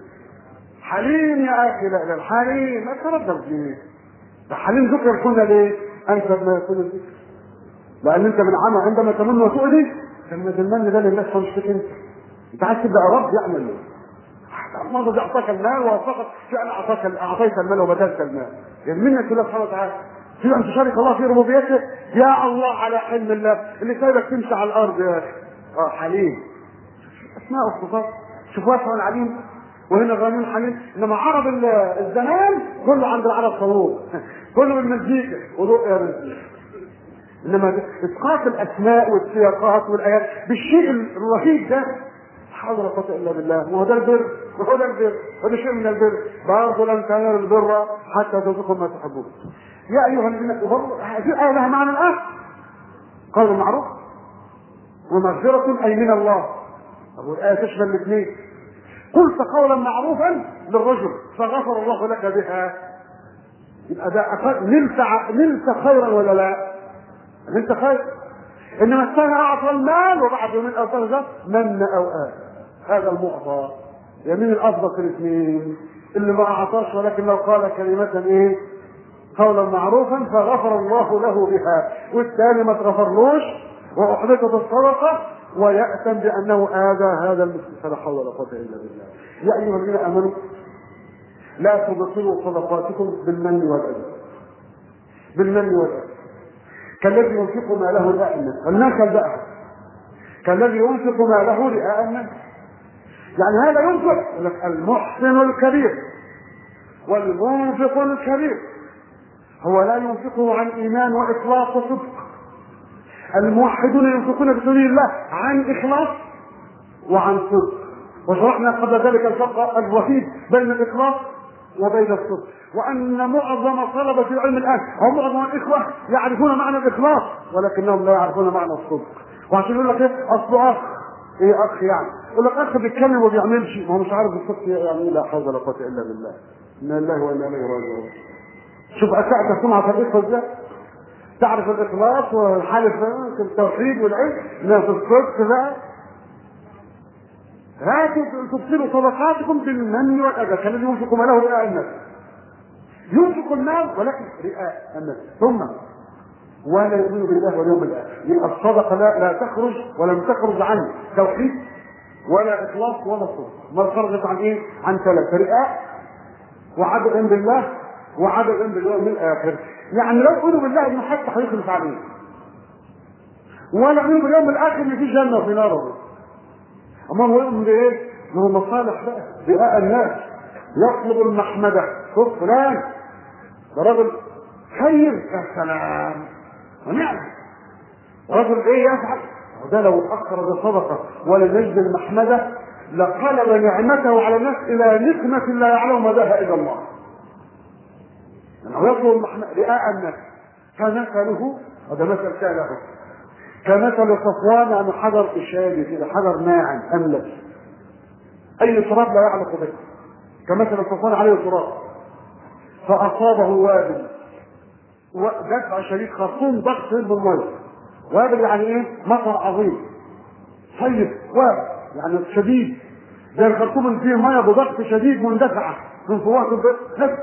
حليم يا اخي. لا الحليم ما تردد ليه؟ الحليم ذكر كنا ليه؟ انسب ما يكون الذكر لان انت من عمى عندما تمن وتؤذي لما المن ده لله مش فيك انت عايز تبقى رب يعمل ايه؟ الله اعطاك المال وفقط انا اعطيت المال وبذلت المال. المنه لله سبحانه وتعالى في ان تشارك الله في ربوبيته. يا الله على حلم الله اللي سايبك تمشي على الارض يا اخي. حليم اسماء وصفات. شوف واسع عليم وهنا غني حليم. انما عرب الزمان كله عند العرب صوروخ كله بالمزيكا وضوء يا مزيكا. انما اسقاط الاسماء والسياقات والايات بالشيء الرهيب ده حول ولا قوه الا بالله. وهو ده البر وهو ده البر وده شيء من البر. برضه لن تنالوا البر حتى تنفقوا ما تحبون. يا ايها الذين كفروا هذه الايه لها معنى اخر. قول معروف ومغفره اي من الله. أبو الآية تشمل الاثنين. قلت قولا معروفا للرجل فغفر الله لك بها. يبقى ده نلت خيرا ولا لا؟ نلت خير. انما الثاني اعطى المال وبعد يومين او ثلاثه من او هذا المعطى. يمين الافضل في الاثنين اللي ما اعطاش ولكن لو قال كلمه ايه؟ قولا معروفا فغفر الله له بها. والثاني ما تغفرلوش واحبطت الصدقه ويأتم بأنه آذى هذا المسلم. فلا حول ولا قوة إلا بالله. يا أيها الذين آمنوا لا تبطلوا صدقاتكم بالمن والأذى. بالمن والأذى كالذي ينفق ماله رئاء الناس. الناس بقى كالذي ينفق ماله رئاء الناس. يعني هذا ينفق المحسن الكبير والمنفق الكبير هو لا ينفقه عن إيمان وإخلاص وصدق. الموحدون ينفقون في سبيل الله عن إخلاص وعن صدق. وشرحنا قبل ذلك الفرق الوحيد بين الإخلاص وبين الصدق. وأن معظم طلبة العلم الآن هم معظم الإخوة يعرفون معنى الإخلاص ولكنهم لا يعرفون معنى الصدق. وعشان يقول لك إيه؟ أصل أخ ايه اخ يعني؟ يقول لك اخ بيتكلم وما بيعملش، ما هو مش عارف الصدق يعني. لا حول ولا قوه الا بالله، انا لله وانا اليه راجعون. شوف اساءت سمعه الاخوه ازاي؟ تعرف الاخلاص والحلف في التوحيد والعلم، لا في الصدق بقى. هاتوا تبطلوا صدقاتكم بالمن والاذى كالذي ينفق ماله رئاء الناس. ينفق المال ولكن رئاء الناس، ثم ولا يؤمن بالله واليوم الاخر. يبقى الصدقه لا تخرج ولم تخرج عن توحيد ولا اخلاص ولا صدق، ما خرجت عن ايه؟ عن ثلاث: رئاء وعدل بالله وعدل باليوم الاخر. يعني لو يؤمنوا بالله انه حتى هيخلص عليه، ولا يؤمنوا باليوم الاخر ان في جنه وفي نار. اما هو يؤمن بايه؟ ما هو مصالح بقى، رئاء الناس، يطلب المحمده. شوف فلان ده راجل خير، يا سلام ونعم، رجل ايه يفعل، وده لو اخر بصدقه ولم يجد المحمده لقلب نعمته على الناس الى نقمه لا يعلم مداها الا الله. لانه يطلب المحمده رئاء الناس. كمثله، هذا مثل كان له، كمثل صفوان عن حجر اشابي كده، حجر ناعم املس، اي تراب لا يعلق به، كمثل صفوان عليه تراب فاصابه وابل، ودفع شديد، خرطوم ضغط بالميه. وابل يعني ايه؟ مطر عظيم، طيب وابل يعني شديد، زي الخرطوم اللي فيه ميه بضغط شديد مندفعه من فوات البيت،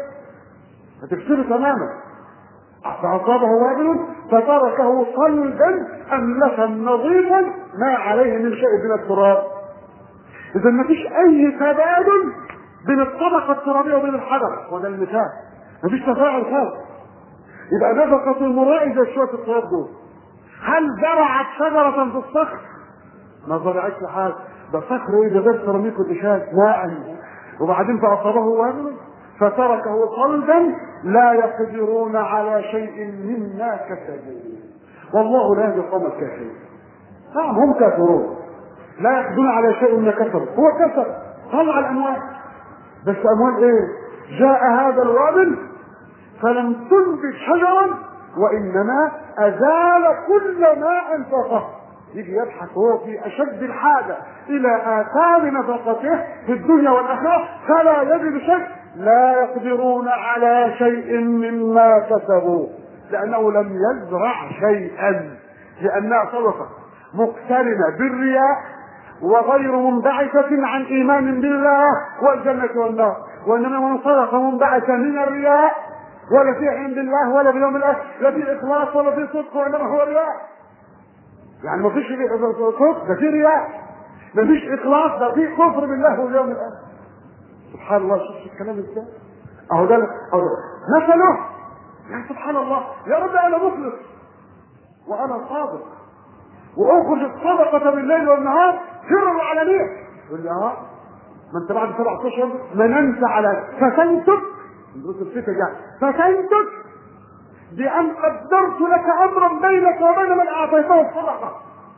هتكسره تماما. فاصابه وابل فتركه صلدا املسا نظيفا ما عليه من شيء من التراب. اذا ما فيش اي تبادل بين الطبقه الترابيه وبين الحجر، وده المثال، ما فيش تفاعل خالص. يبقى نفقه المراعي زي شويه التراب دول. هل زرعت شجره في الصخر؟ ما زرعتش حاجه، ده صخر ايه؟ ده بس سيراميك وإشاد ناعم. وبعدين فاصابه وابل فتركه صلدا لا يقدرون على شيء مما كسبوا والله لا يهدي القوم الكافرين. نعم هم كافرون، لا يقدرون على شيء مما كسبوا. هو كسب، طلع الاموال، بس اموال ايه؟ جاء هذا الوابل فلم تنبت شجرا وانما ازال كل ما انفقه. يجي يبحث هو في اشد الحاجه الى اثار نفقته في الدنيا والاخره فلا يجد شيء، لا يقدرون على شيء مما كسبوا لانه لم يزرع شيئا، لانها صدقه مقترنه بالرياء وغير منبعثه عن ايمان بالله والجنه والنار. وانما من صدقه منبعثه من الرياء ولا في علم بالله ولا باليوم الاخر، لا في اخلاص ولا في صدق، وانما هو رياء. يعني ما فيش صدق، ده في رياء، ما فيش اخلاص، ده في كفر بالله واليوم الاخر. سبحان الله، شوف الكلام ازاي. اهو ده مثله. يا سبحان الله، يا رب انا مخلص وانا صادق واخرج الصدقه بالليل والنهار سرا وعلانيه. يقول لي ما انت بعد 7 اشهر مننت على فسنتك فسنتك بأن قدرت لك أمرا بينك وبين من أعطيته الصدقة،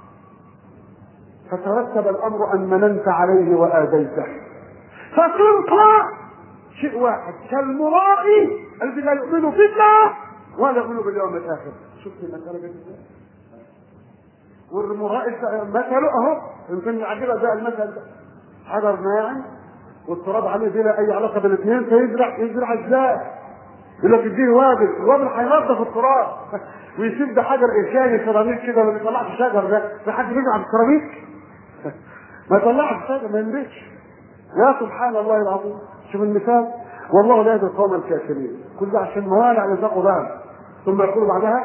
فترتب الأمر أن مننت عليه وآذيته، فصرت شيء واحد كالمرائي الذي لا يؤمن بالله ولا يؤمن باليوم الآخر. شفت المسألة ازاي؟ والمرائي مثله أهو، يمكن يعجبها ده المثل ده، حجر ناعم والتراب عليه بلا أي علاقة بالاثنين، فيزرع ازاي؟ يقول لك اديني وابل، الوابل هينظف التراب ويسيب ده حجر ارشادي سيراميك كده ما بيطلعش شجر. ده في حد بيزرع بالسيراميك؟ ما يطلعش شجر، ما ينبتش. يا سبحان الله العظيم، شوف المثال. والله لا يهدي القوم الكافرين. كل ده عشان موانع يزقوا بقى. ثم يقول بعدها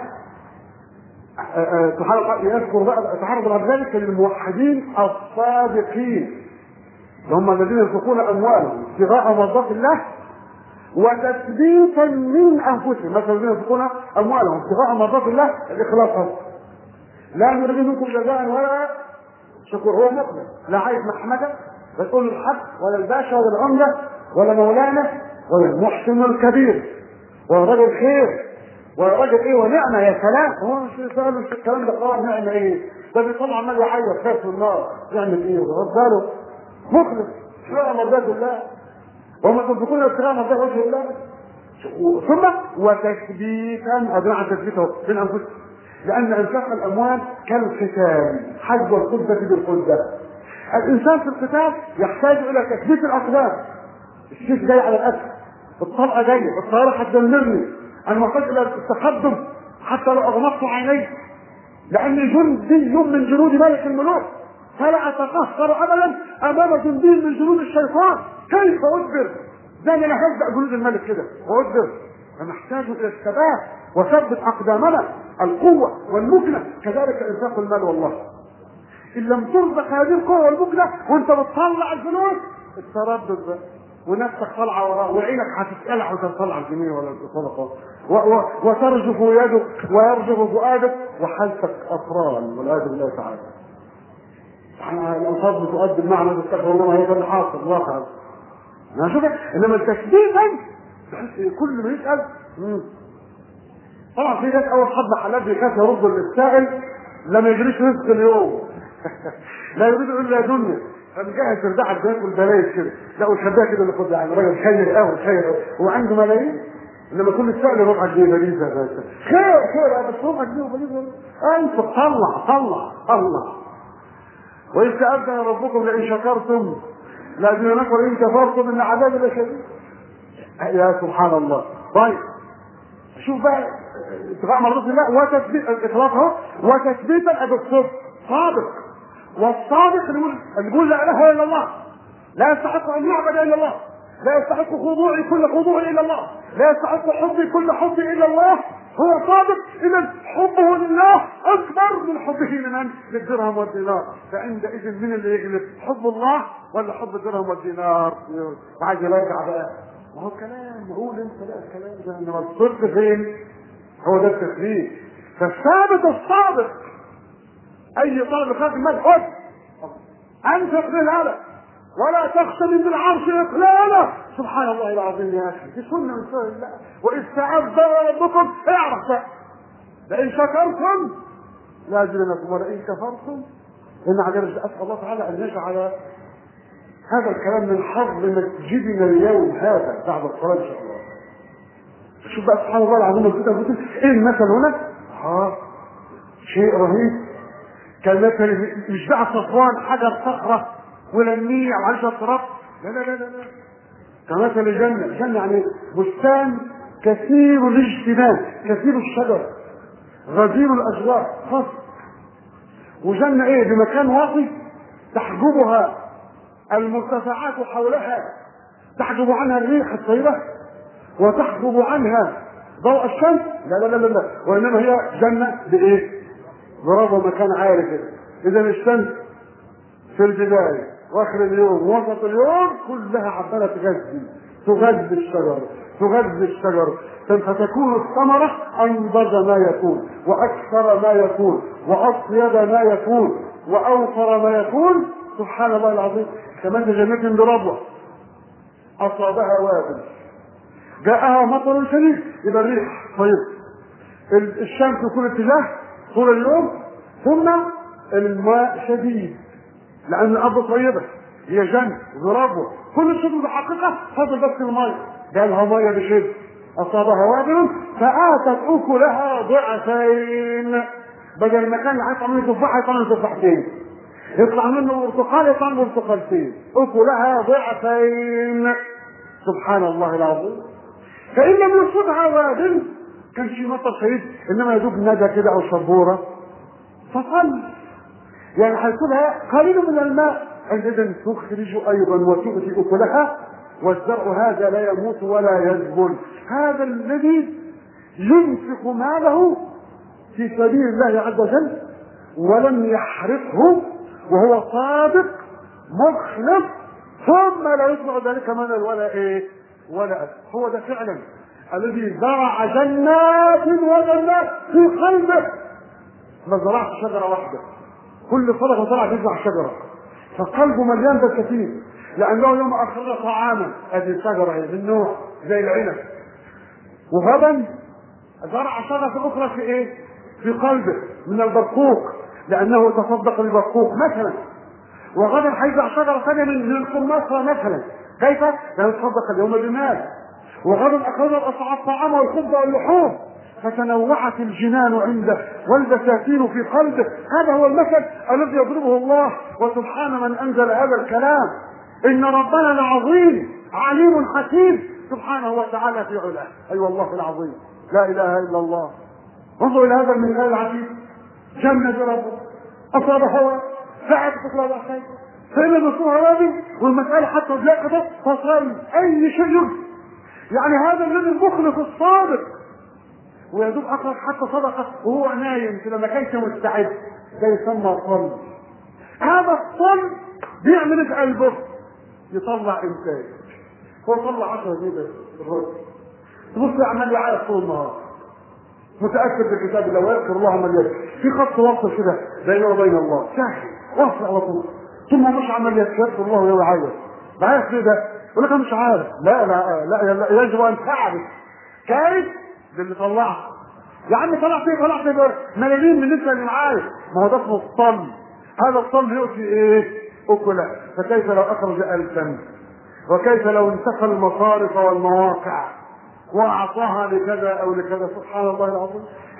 يذكر بقى تعرض بعد ذلك للموحدين الصادقين، هم الذين ينفقون اموالهم ابتغاء مرضات الله وتثبيتا من انفسهم. مثلا الذين ينفقون اموالهم ابتغاء مرضات الله الاخلاص، لا نريد منكم جزاء ولا شكر. هو مخلص، لا عايز محمده لا تقول الحق ولا الباشا ولا العمده ولا مولانا ولا المحسن الكبير ولا رجل خير ولا رجل ايه ونعمه. يا سلام، هو مش يسالوا الكلام ده قال نعمه ايه؟ ده بيطلع عمال يحيط خايف في النار، يعمل ايه؟ ورد باله مخلص ابتغاء مرضات الله وما تنفقون ابتغاء مرضات وجه الله. ثم وتثبيتا، أدنى عن تثبيته من أنفسهم، لأن إنفاق الأموال كالختان، حجب القدة بالقدة. الانسان في القتال يحتاج الى تثبيت الاقدام. السيف جاي على الاسد، الطلقه جايه، الطياره هتدمرني، انا محتاج الى التقدم حتى لو اغمضت عيني، لاني جندي من جنود ملك الملوك، فلا اتقهقر ابدا امام جندي من جنود الشيطان. كيف ادبر؟ زي ما انا هبدا جنود الملك كده وادبر. فنحتاج الى الثبات وثبت اقدامنا، القوه والمكنه. كذلك انفاق المال والله، ان لم ترزق هذه القوه والمكنه وانت بتطلع الفلوس، التردد بقى ونفسك طالعه وراه وعينك هتتقلع وانت بتطلع الجنيه ولا الصدقه، وترجف يدك ويرجف فؤادك وحالتك اطران والعياذ بالله تعالى. الالفاظ بتؤدي المعنى تستغفر الله، هي ده اللي حاصل واقعا. انا شوف، انما التشديد كل ما يسال طبعا في ناس اول حد حلال بيخاف يرد للسائل لما يجريش رزق اليوم لا يريد الا دنيا، فمجهز تردع البيت والبلايش كده، لا وشباه كده اللي خد يعني راجل خير قوي خير هو عنده ملايين، انما كل السائل يروح على الجنيه بليزه خير بس هو على الجنيه بليزه. انت طلع وإذ تأذن ربكم لئن شكرتم لأزيدنكم وإن كفرتم إن عذابي لشديد. يا سبحان الله. طيب شوف بقى اتباع مرضات الله وتثبيت اطلاقه وتثبيتا بالصدق صادق، والصادق اللي يقول لا اله الا الله، لا يستحق ان يعبد الا الله، لا يستحق خضوعي كل خضوع الا الله، لا يستحق حبي كل حب الا الله، هو صادق. اذا حبه لله اكبر من حبه لمن؟ للدرهم والدينار. فعندئذ من اللي يغلب، حب الله ولا حب الدرهم والدينار؟ وعايز يراجع بقى، ما هو كلام قول انت بقى الكلام ده، انما الصدق فين؟ هو ده التثبيت. فالثابت الصادق اي طالب خاف المال خذ انفق بالهذا ولا تختم بالعرش اقلالا. سبحان الله العظيم يا اخي، دي سنه من سنن الله. واذ تعذب ربكم اعرف بقى لئن شكرتم لازيدنكم ولئن كفرتم ان عجل. اسال الله تعالى ان يجعل هذا الكلام من حظ مسجدنا اليوم هذا بعد الصلاه ان شاء الله. شوف بقى سبحان الله العظيم الكتاب ايه المثل هنا؟ شيء رهيب. كالمثل مش بقى صفوان حجر صخره ولميه على 10 تراب، لا كمثل جنه يعني بستان كثير الاجتنان، كثير الشجر، غزير الاشجار، خاص. وجنه ايه؟ بمكان واطي تحجبها المرتفعات حولها، تحجب عنها الريح الطيبه وتحجب عنها ضوء الشمس، لا وانما هي جنه بايه؟ برافو، مكان عالي كده. اذا الشمس في البدايه واخر اليوم وسط اليوم كلها عماله تغذي الشجر فتكون الثمره انضج ما يكون واكثر ما يكون واطيب ما يكون واوفر ما يكون. سبحان الله العظيم. كمان جنة بربوة اصابها وابل جاءها مطر شديد، يبقى الريح طيب، الشمس في كل اتجاه طول اليوم، ثم الماء شديد لان الارض طيبه، هي جنة بربوة كل الشغل بحقيقه فضل بس الماء، جالها ميه بشد اصابها وابل فاتت اكلها ضعفين، بدل ما كان هيطلع منه تفاح هيطلع منه تفاحتين، يطلع منه برتقال يطلع منه برتقالتين، اكلها ضعفين. سبحان الله العظيم. فان لم يصبها وابل كان في مطر شديد انما يدوب ندى كده او شبوره فصل، يعني هيكونها قليل من الماء، عندئذ تخرج ايضا وتؤتي اكلها، والزرع هذا لا يموت ولا يذبل. هذا الذي ينفق ماله في سبيل الله عز وجل ولم يحرقه وهو صادق مخلص، ثم لا يطلع ذلك مالا ولا ايه ولا أسف. هو ده فعلا الذي زرع جنات وجنات في قلبه، ما زرعش شجره واحده، كل صدقه زرع يزرع شجره، فقلبه مليان بالكثير، لانه يوم اخر طعاما هذه الشجره من النوع زي العنب، وغدا زرع شجره اخرى في ايه؟ في قلبه من البرقوق لانه تصدق بالبرقوق مثلا، وغدا هيزرع شجره ثانيه من القماصه مثلا، كيف؟ لانه تصدق اليوم بمال، وغدا اخرج اسعار الطعام والخبز واللحوم، فتنوعت الجنان عنده والبساتين في قلبه. هذا هو المثل الذي يضربه الله. وسبحان من انزل هذا الكلام. ان ربنا لعظيم عليم حكيم سبحانه وتعالى في علاه. اي والله العظيم لا اله الا الله. انظر الى هذا المثال العجيب. جنة بربه اصاب هوى ساعد تطلع الخير فإن الرسول هذه والمسألة حتى تلاقي ده فصل أي شيء يجب. يعني هذا الذي المخلص الصادق ويدوب أخرج حتى صدقة وهو نايم كده ما كانش مستعد ده يسمى صل. هذا الصل بيعمل في قلبه يطلع إنتاج. هو طلع 10 جنيه الرجل تبص عمال يعيط طول النهار متأكد بالكتاب الله ويذكر الله من يذكر في خط وصل كده بينه وبين الله سهل وصل على طول ثم مش عمال يذكر الله وهو يعيط بعرف ليه ده يقول لك انا مش عارف لا يجب ان تعرف كيف اللي طلعه يا عم طلعت ملايين من الناس اللي معايا ما هو ده اسمه الصل. هذا الصل يؤتي ايه اكله فكيف لو اخرج 1000 وكيف لو انتقل المصارف والمواقع واعطاها لكذا او لكذا سبحان الله العظيم.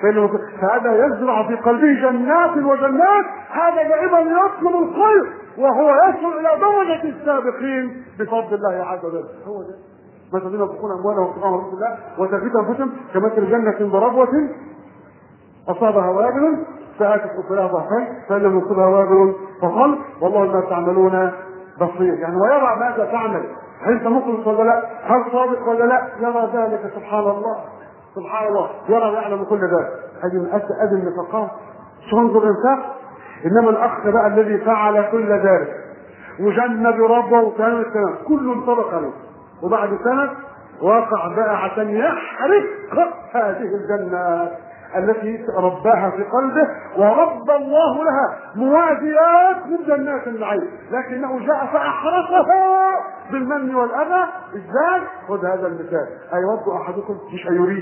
فهذا يزرع في قلبه جنات وجنات. هذا دائما يطلب الخير وهو يصل الى درجه السابقين بفضل الله عز وجل. هو ده مثل الذين ينفقون اموالهم في رحمه الله وتزيد انفسهم كمثل جنه بربوه اصابها وابل فاتت اكلها ضعفين فان لم يصبها وابل فخل والله ما تعملون بصير. يعني ويرى ماذا تعمل هل انت مخلص ولا لا؟ هل صادق ولا لا؟ يرى ذلك سبحان الله سبحان الله يرى ويعلم كل ذلك. هذه من ادي النفقات. شو انظر الانفاق. انما الاخ بقى الذي فعل كل ذلك وجن بربه وكان الكلام كله انطبق عليه وبعد سنه وقع بقى عشان يحرق هذه الجنات التي رباها في قلبه ورب الله لها موازيات من جنات النعيم لكنه جاء فاحرقها بالمن والاذى. ازاي؟ خذ هذا المثال. ايود احدكم مش ايريد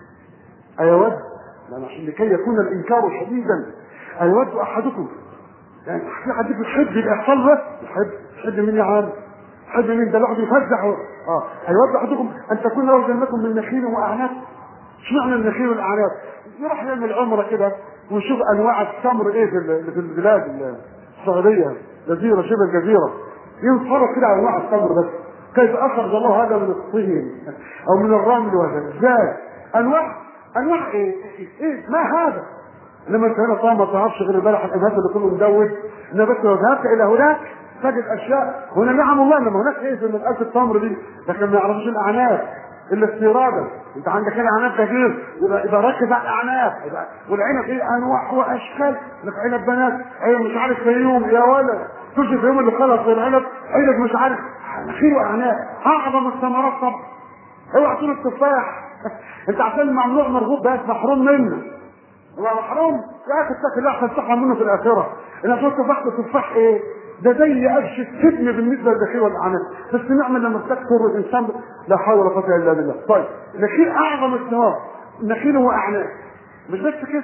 ايود لكي يكون الانكار شديدا. ايود احدكم يعني في حد يحب يحصل له يحب مين يا عم يحب مين ده الواحد يفزع ايود احدكم ان تكون له جنة من نخيل واعناب. شو معنى النخيل والاعناب؟ يروح يعمل عمره كده ويشوف انواع التمر ايه في البلاد السعوديه جزيره شبه الجزيره ينصرف كده على انواع التمر بس كيف اخرج الله هذا من الطين او من الرمل وهذا ازاي انواع ايه ما هذا. لما انت هنا طبعا ما تعرفش غير البلح الانهاك اللي كله مدود انما بس لو ذهبت الى هناك تجد اشياء هنا نعم الله انما هناك ايه في مدقات التمر دي لكن ما يعرفوش الاعناب الا استيرادا. انت عندك هنا اعناب كثير يبقى ركز على الاعناب والعنب ايه انواع واشكال لك عنب بنات ايه مش عارف فيوم يا ولد تشوف يوم اللي خلص العنب عندك مش عارف نخيل واعناب اعظم الثمرات طبعا. اوعى تقول التفاح انت عشان ممنوع مرغوب بس محروم منه هو محروم لا تتقي الله عشان تحرم منه في الاخره. انا شفت تفاح ايه ده زي قرش السجن بالنسبه للنخيل والاعناب بس نعمل لما تكثر الانسان لا حول ولا قوه الا بالله. طيب النخيل اعظم الثمار النخيل واعناب مش بس كده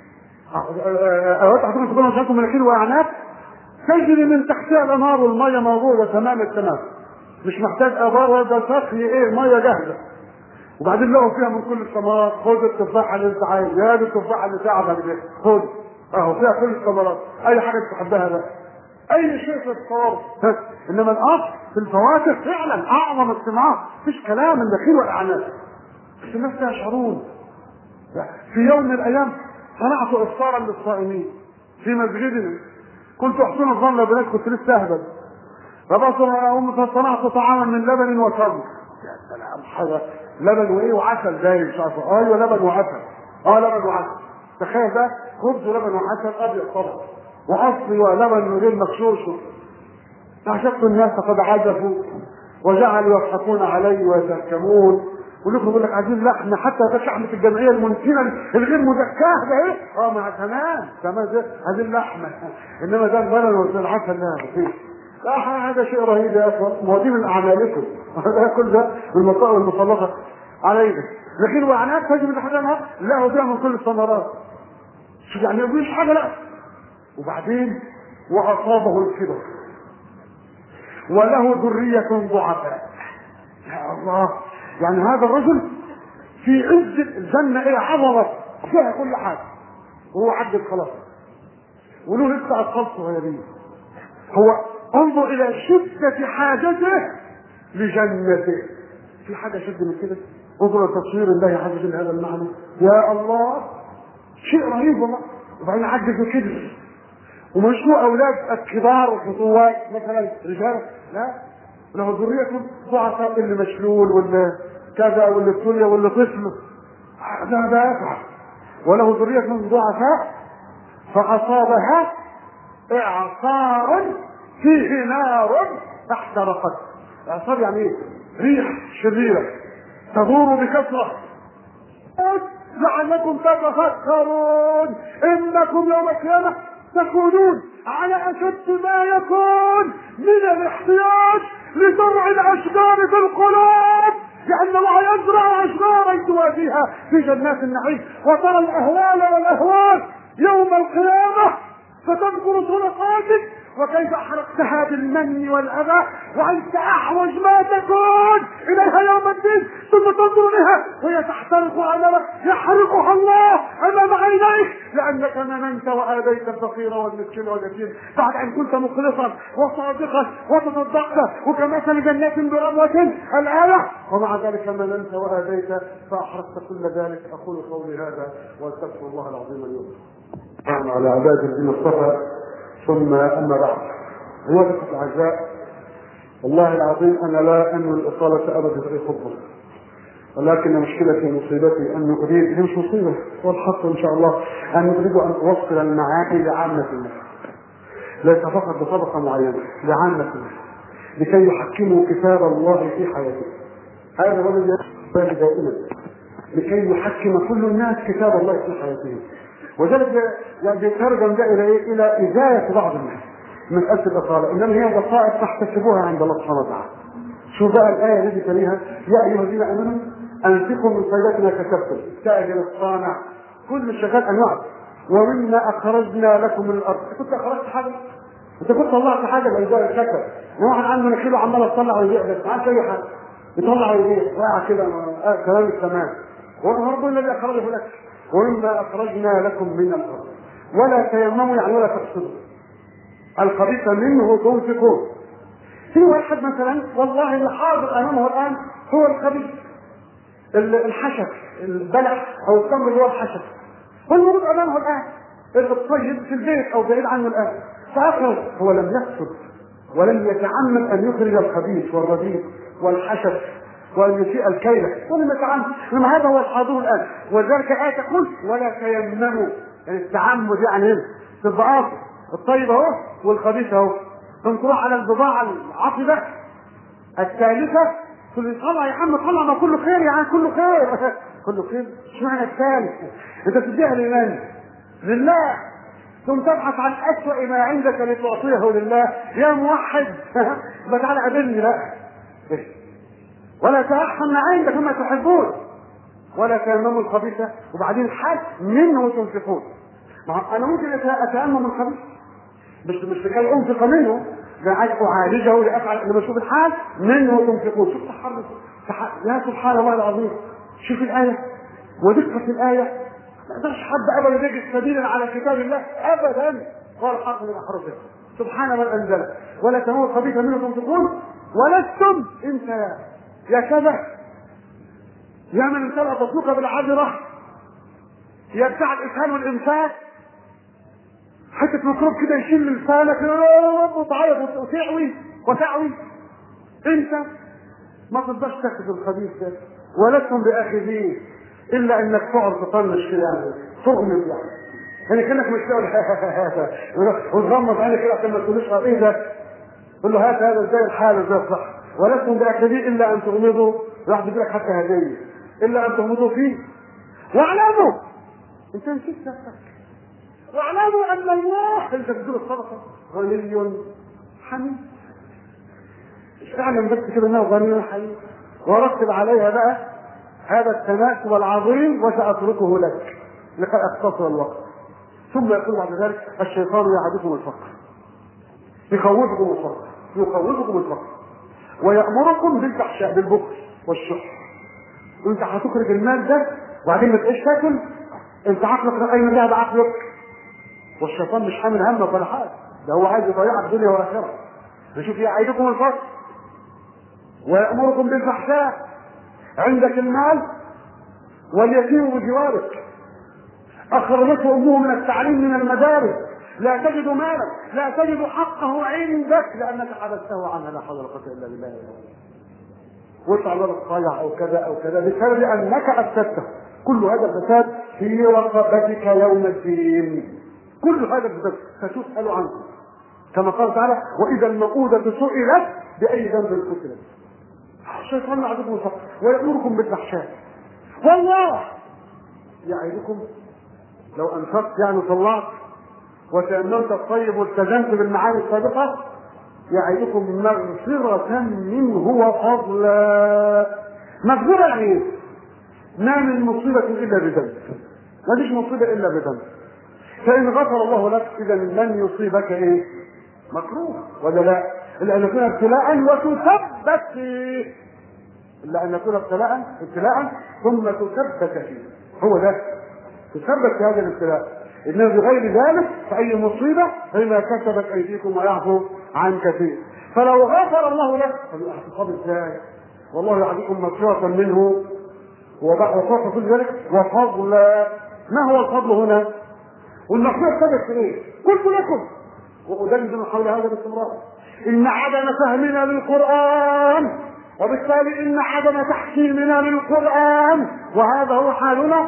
اوقات حضرتك تكونوا مش عارفين نخيل واعناب تجري من تحتها الانهار والميه موجوده تمام التمام مش محتاج ابار ولا سقي ايه الميه جاهزه وبعدين لقوا فيها من كل الثمرات. خد التفاحه اللي انت عايز يا دي التفاحه اللي تعبك دي خد اهو فيها كل الثمرات اي حاجه تحبها بقى اي شيء في الصور. انما الاصل في الفواكه فعلا اعظم الثمار مفيش كلام النخيل والاعناب بس الناس لا يشعرون. في يوم من الايام صنعت افطارا للصائمين في مسجدنا كنت احسن الظن بنات كنت لسه اهبل فصنعت طعاما من لبن وتمر. يا سلام حاجه لبن وايه وعسل باين مش عارف ايوه لبن وعسل لبن وعسل. تخيل ده خبز لبن وعسل ابيض طبعا واصلي ولبن غير مغشوش. فعجبت الناس قد عزفوا وجعلوا يضحكون علي ويتهكمون ولكم يقول لك عايزين لحمه حتى لحمه الجمعيه المنتنه الغير مزكاه ده ايه مع كمان ده عايزين لحمه انما ده اللبن والعسل لا مفيش. هذا شيء رهيب يا اخوان موازين من اعمالكم هذا كل ده بالمصائب المسلطه علينا. لكن واعناب تجب ان حاجه له فيها من كل الثمرات يعني مفيش حاجه لا. وبعدين واصابه الكبر وله ذريه ضعفاء. يا الله يعني هذا الرجل في عز الجنه ايه عظمه فيها كل حاجه، وهو عدل خلاص وله لسه اطفال صغيرين. هو انظر الى شده حاجته لجنته، في حاجه شد من كده؟ انظر لتصوير الله عز وجل هذا المعنى، يا الله شيء رهيب والله. وبعدين عجز كده، ومش هو اولاد الكبار والخطوات مثلا رجال، لا، له ذريه ضعفاء، اللي مشلول واللي كذا واللي ابتلي واللي طفل، هذا يفعل. وله ذريه ضعفاء فاصابها اعصار فيه نار فاحترقت. اعصار يعني ايه؟ ريح شريره تدور بكثره. لعلكم تتفكرون انكم يوم القيامه تكونون على اشد ما يكون من الاحتياج لزرع الاشجار في القلوب، لان الله يزرع اشجارا توافيها في جنات النعيم. وترى الاهوال والاهوال يوم القيامه فتذكر طرقاتك وكيف احرقتها بالمن والاذى، وانت احوج ما تكون اليها يوم الدين، ثم تنظر اليها وهي تحترق امامك، يحرقها الله امام عينيك، لانك مننت واذيت الفقير والمسكين واليتيم بعد ان كنت مخلصا وصادقا وتصدقت، وكمثل جنات بربوة الايه، ومع ذلك مننت واذيت فاحرقت كل ذلك. اقول قولي هذا واستغفر الله العظيم اليوم على عباد الدين الصفا. ثم أما بعد، أيها الأعزاء، والله العظيم أنا لا أنوي الإطالة أبدا في خطبة، ولكن مشكلتي مصيبتي أن أريد، هي مش مصيبة والحق إن شاء الله، أن أريد أن أوصل المعاني لعامة الناس، ليس فقط بطبقة معينة، لعامة الناس، لكي يحكموا كتاب الله في حياتهم. هذا هو الذي يحتاج دائما، لكي يحكم كل الناس كتاب الله في حياتهم. وذلك يترجم ده الى ازاله بعض الناس من اجل الاطاله، انما هي بصائر تحتسبوها عند الله سبحانه وتعالى. شو بقى الايه التي تليها؟ يا ايها الذين امنوا انفقوا من طيبات ما كسبتم، تاجر الصانع، كل الشغال انواع، ومما اخرجنا لكم من الارض. كنت اخرجت حاجه؟ انت كنت طلعت حاجه بايجار الشكر؟ واحد عنده نخيل عمال يطلع ويبيع، بس ما عادش اي حاجه، يطلع ويبيع واقع كده كلام السماء. وهو ربنا الذي اخرجه لك، ومما اخرجنا لكم من الارض ولا تيمموا، يعني ولا تقصدوا الخبيث منه تنفقون. في واحد مثلا والله اللي حاضر امامه الان هو الخبيث، الحشف، البلح او التمر اللي هو الحشف، هو الموجود امامه الان، الطيب في البيت او بعيد عنه الان، فاخرج. هو لم يقصد ولم يتعمد ان يخرج الخبيث والرديء والحشف وأن يسيء الكيلة، ولم يتعمد، لما هذا هو الحاضر الآن. وذلك آية تقول ولا تيمموا، يعني التعمد يعني تبقى قاصد، الطيب اهو والخبيث اهو، تنكروا على البضاعة العاطبة الثالثة، كل طلع يا عم طلع، ما كله خير يا عم، كله خير كله خير. اشمعنى الثالث؟ انت تديها لمن؟ لله. ثم تبحث عن أسوأ ما عندك لتعطيه لله يا موحد بتعالى قابلني لا، ولا تأحسن ما عندك مما تحبون ولا تيمموا الخبيثة، وبعدين حد منه تنفقون. انا ممكن اتيمم الخبيث مش لكي انفق منه، ده عايز اعالجه لافعل، لما اشوف الحال منه تنفقون. شوف يا سبحان الله العظيم، شوف الايه ودقه الايه، ما يقدرش حد ابدا يجد سبيلا على كتاب الله ابدا، قال حق من احرفه سبحان من انزل ولا تيمموا الخبيث منه تنفقون ولستم انت يا كذا، يا من امتلأ بطنك بالعذرة، يا بتاع الإسهال والإنفاق، حتة ميكروب كده يشيل لسانك وتعيط وتعوي، انت ما تقدرش تاخذ الخبيث ده، ولستم بآخذيه إلا إنك تقعد تطنش كده، يعني تغمض يعني كأنك مش وتغمض عينك كده عشان ما تقولش ايه ده، تقول له هات هذا ازاي الحال ازاي الصح، ولستم بآخذيه إلا أن تغمضوا، راح يجيب لك حتى هدية إلا أن تغمضوا فيه. واعلموا أنت نسيت نفسك، واعلموا أن الله أنت بتقول الصدقة غني حميد، اعلم بس كده أنه غني حميد، ورتب عليها بقى هذا التناسب العظيم وسأتركه لك لقد اختصر الوقت. ثم يقول بعد ذلك الشيطان يعدكم الفقر، يخوفكم الفقر ويأمركم بالفحشاء بالبخل والشح وانت هتخرج المال ده وبعدين ما تبقاش تاكل، انت عقلك اين ذهب عقلك؟ والشيطان مش حامل همك ولا حاجه، ده هو عايز يضيعك الدنيا والاخره. نشوف يعيدكم الفقر ويأمركم بالفحشاء، عندك المال واليتيم بجوارك، أخرجته أمه من التعليم من المدارس، لا تجد مالا، لا تجد حقه عندك لأنك حبسته عنها، لا حول ولا قوة إلا بالله. واطلع لك صايع أو كذا أو كذا بسبب أنك أفسدته. كل هذا الفساد في رقبتك يوم الدين، كل هذا الفساد ستسأل عنه، كما قال تعالى: وإذا الموءودة سئلت بأي ذنب قتلت. الشيطان يعدكم الفقر ويأمركم بالفحشاء، والله يعدكم لو أنفقت يعني طلعت وتأملت الطيب والتزمت بالمعاني السابقة، يعدكم مغفرة منه وفضلا. مغفرة يعني ايه؟ ما من مصيبة إلا بذنب، ما فيش مصيبة إلا بذنب. فإن غفر الله لك إذا لن يصيبك إيه؟ مكروه ولا لا؟ إلا أن يكون ابتلاء وتثبت فيه، إلا أن يكون ابتلاء ثم تثبت فيه، هو ده تثبت في هذا الابتلاء. إنه بغير ذلك فأي مصيبة فيما كسبت أيديكم ويعفو عن كثير. فلو غفر الله لك فالاحتفاظ ازاي؟ والله يعطيكم مغفرة منه وفوق كل ذلك وفضلا. ما هو الفضل هنا؟ والمغفرة ثبت في ايه؟ قلت لكم وأدندن حول هذا باستمرار: إن عدم فهمنا للقرآن وبالتالي إن عدم تحكيمنا للقرآن وهذا هو حالنا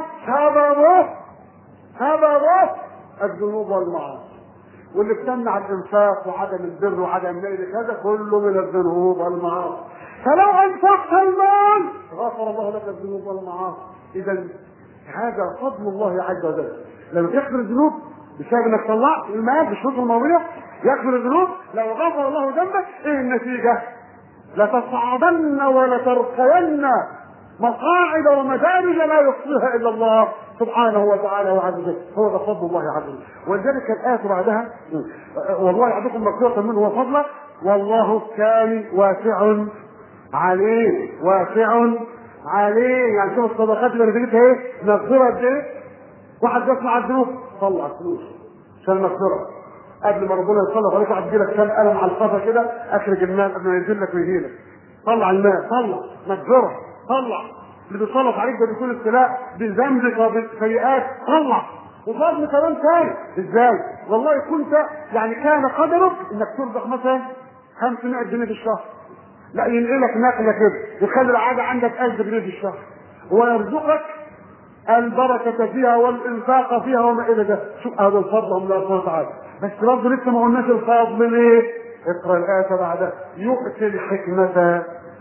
سببه الذنوب والمعاصي، واللي بتمنع الإنفاق وعدم البر وعدم ميل كذا كله من الذنوب والمعاصي. فلو أنفقت المال غفر الله لك الذنوب والمعاصي. إذا هذا فضل الله عز وجل. لما تغفر الذنوب بسبب انك طلعت المال بالشروط الماضيه يغفر الذنوب، لو غفر الله ذنبك ايه النتيجه؟ لتصعدن ولترقين مقاعد ومدارج لا يحصيها الا الله سبحانه وتعالى وعز وجل. هو ده فضل الله عز وجل. ولذلك الايه بعدها: والله يعطيكم مغفرة منه وفضلا والله كان واسع عليه. يعني شوف الصدقات اللي نتيجتها ايه؟ مغفرة ايه؟ واحد بيصنع الذنوب طلع فلوس عشان المغفرة، قبل ما ربنا يصلح عليك هتجيلك كام قلم على الخفا كده، اخرج المال قبل ما ينزل لك ويجيلك، طلع المال، طلع مغفرة، طلع اللي بيصلح عليك ده بيكون ابتلاء بذنبك وبالسيئات، طلع وفضل كمان ثاني. ازاي؟ والله كنت يعني كان قدرك انك تربح مثلا 500 جنيه في الشهر، لا ينقلك نقله كده يخلي العاده عندك 1000 جنيه في الشهر ويرزقك البركة فيها والإنفاق فيها وما إلى ذلك. شوف هذا الفضل من الله سبحانه وتعالى. بس برضه لسه ما قلناش الفضل ليه؟ اقرأ الآية بعدها: يؤتي الحكمة.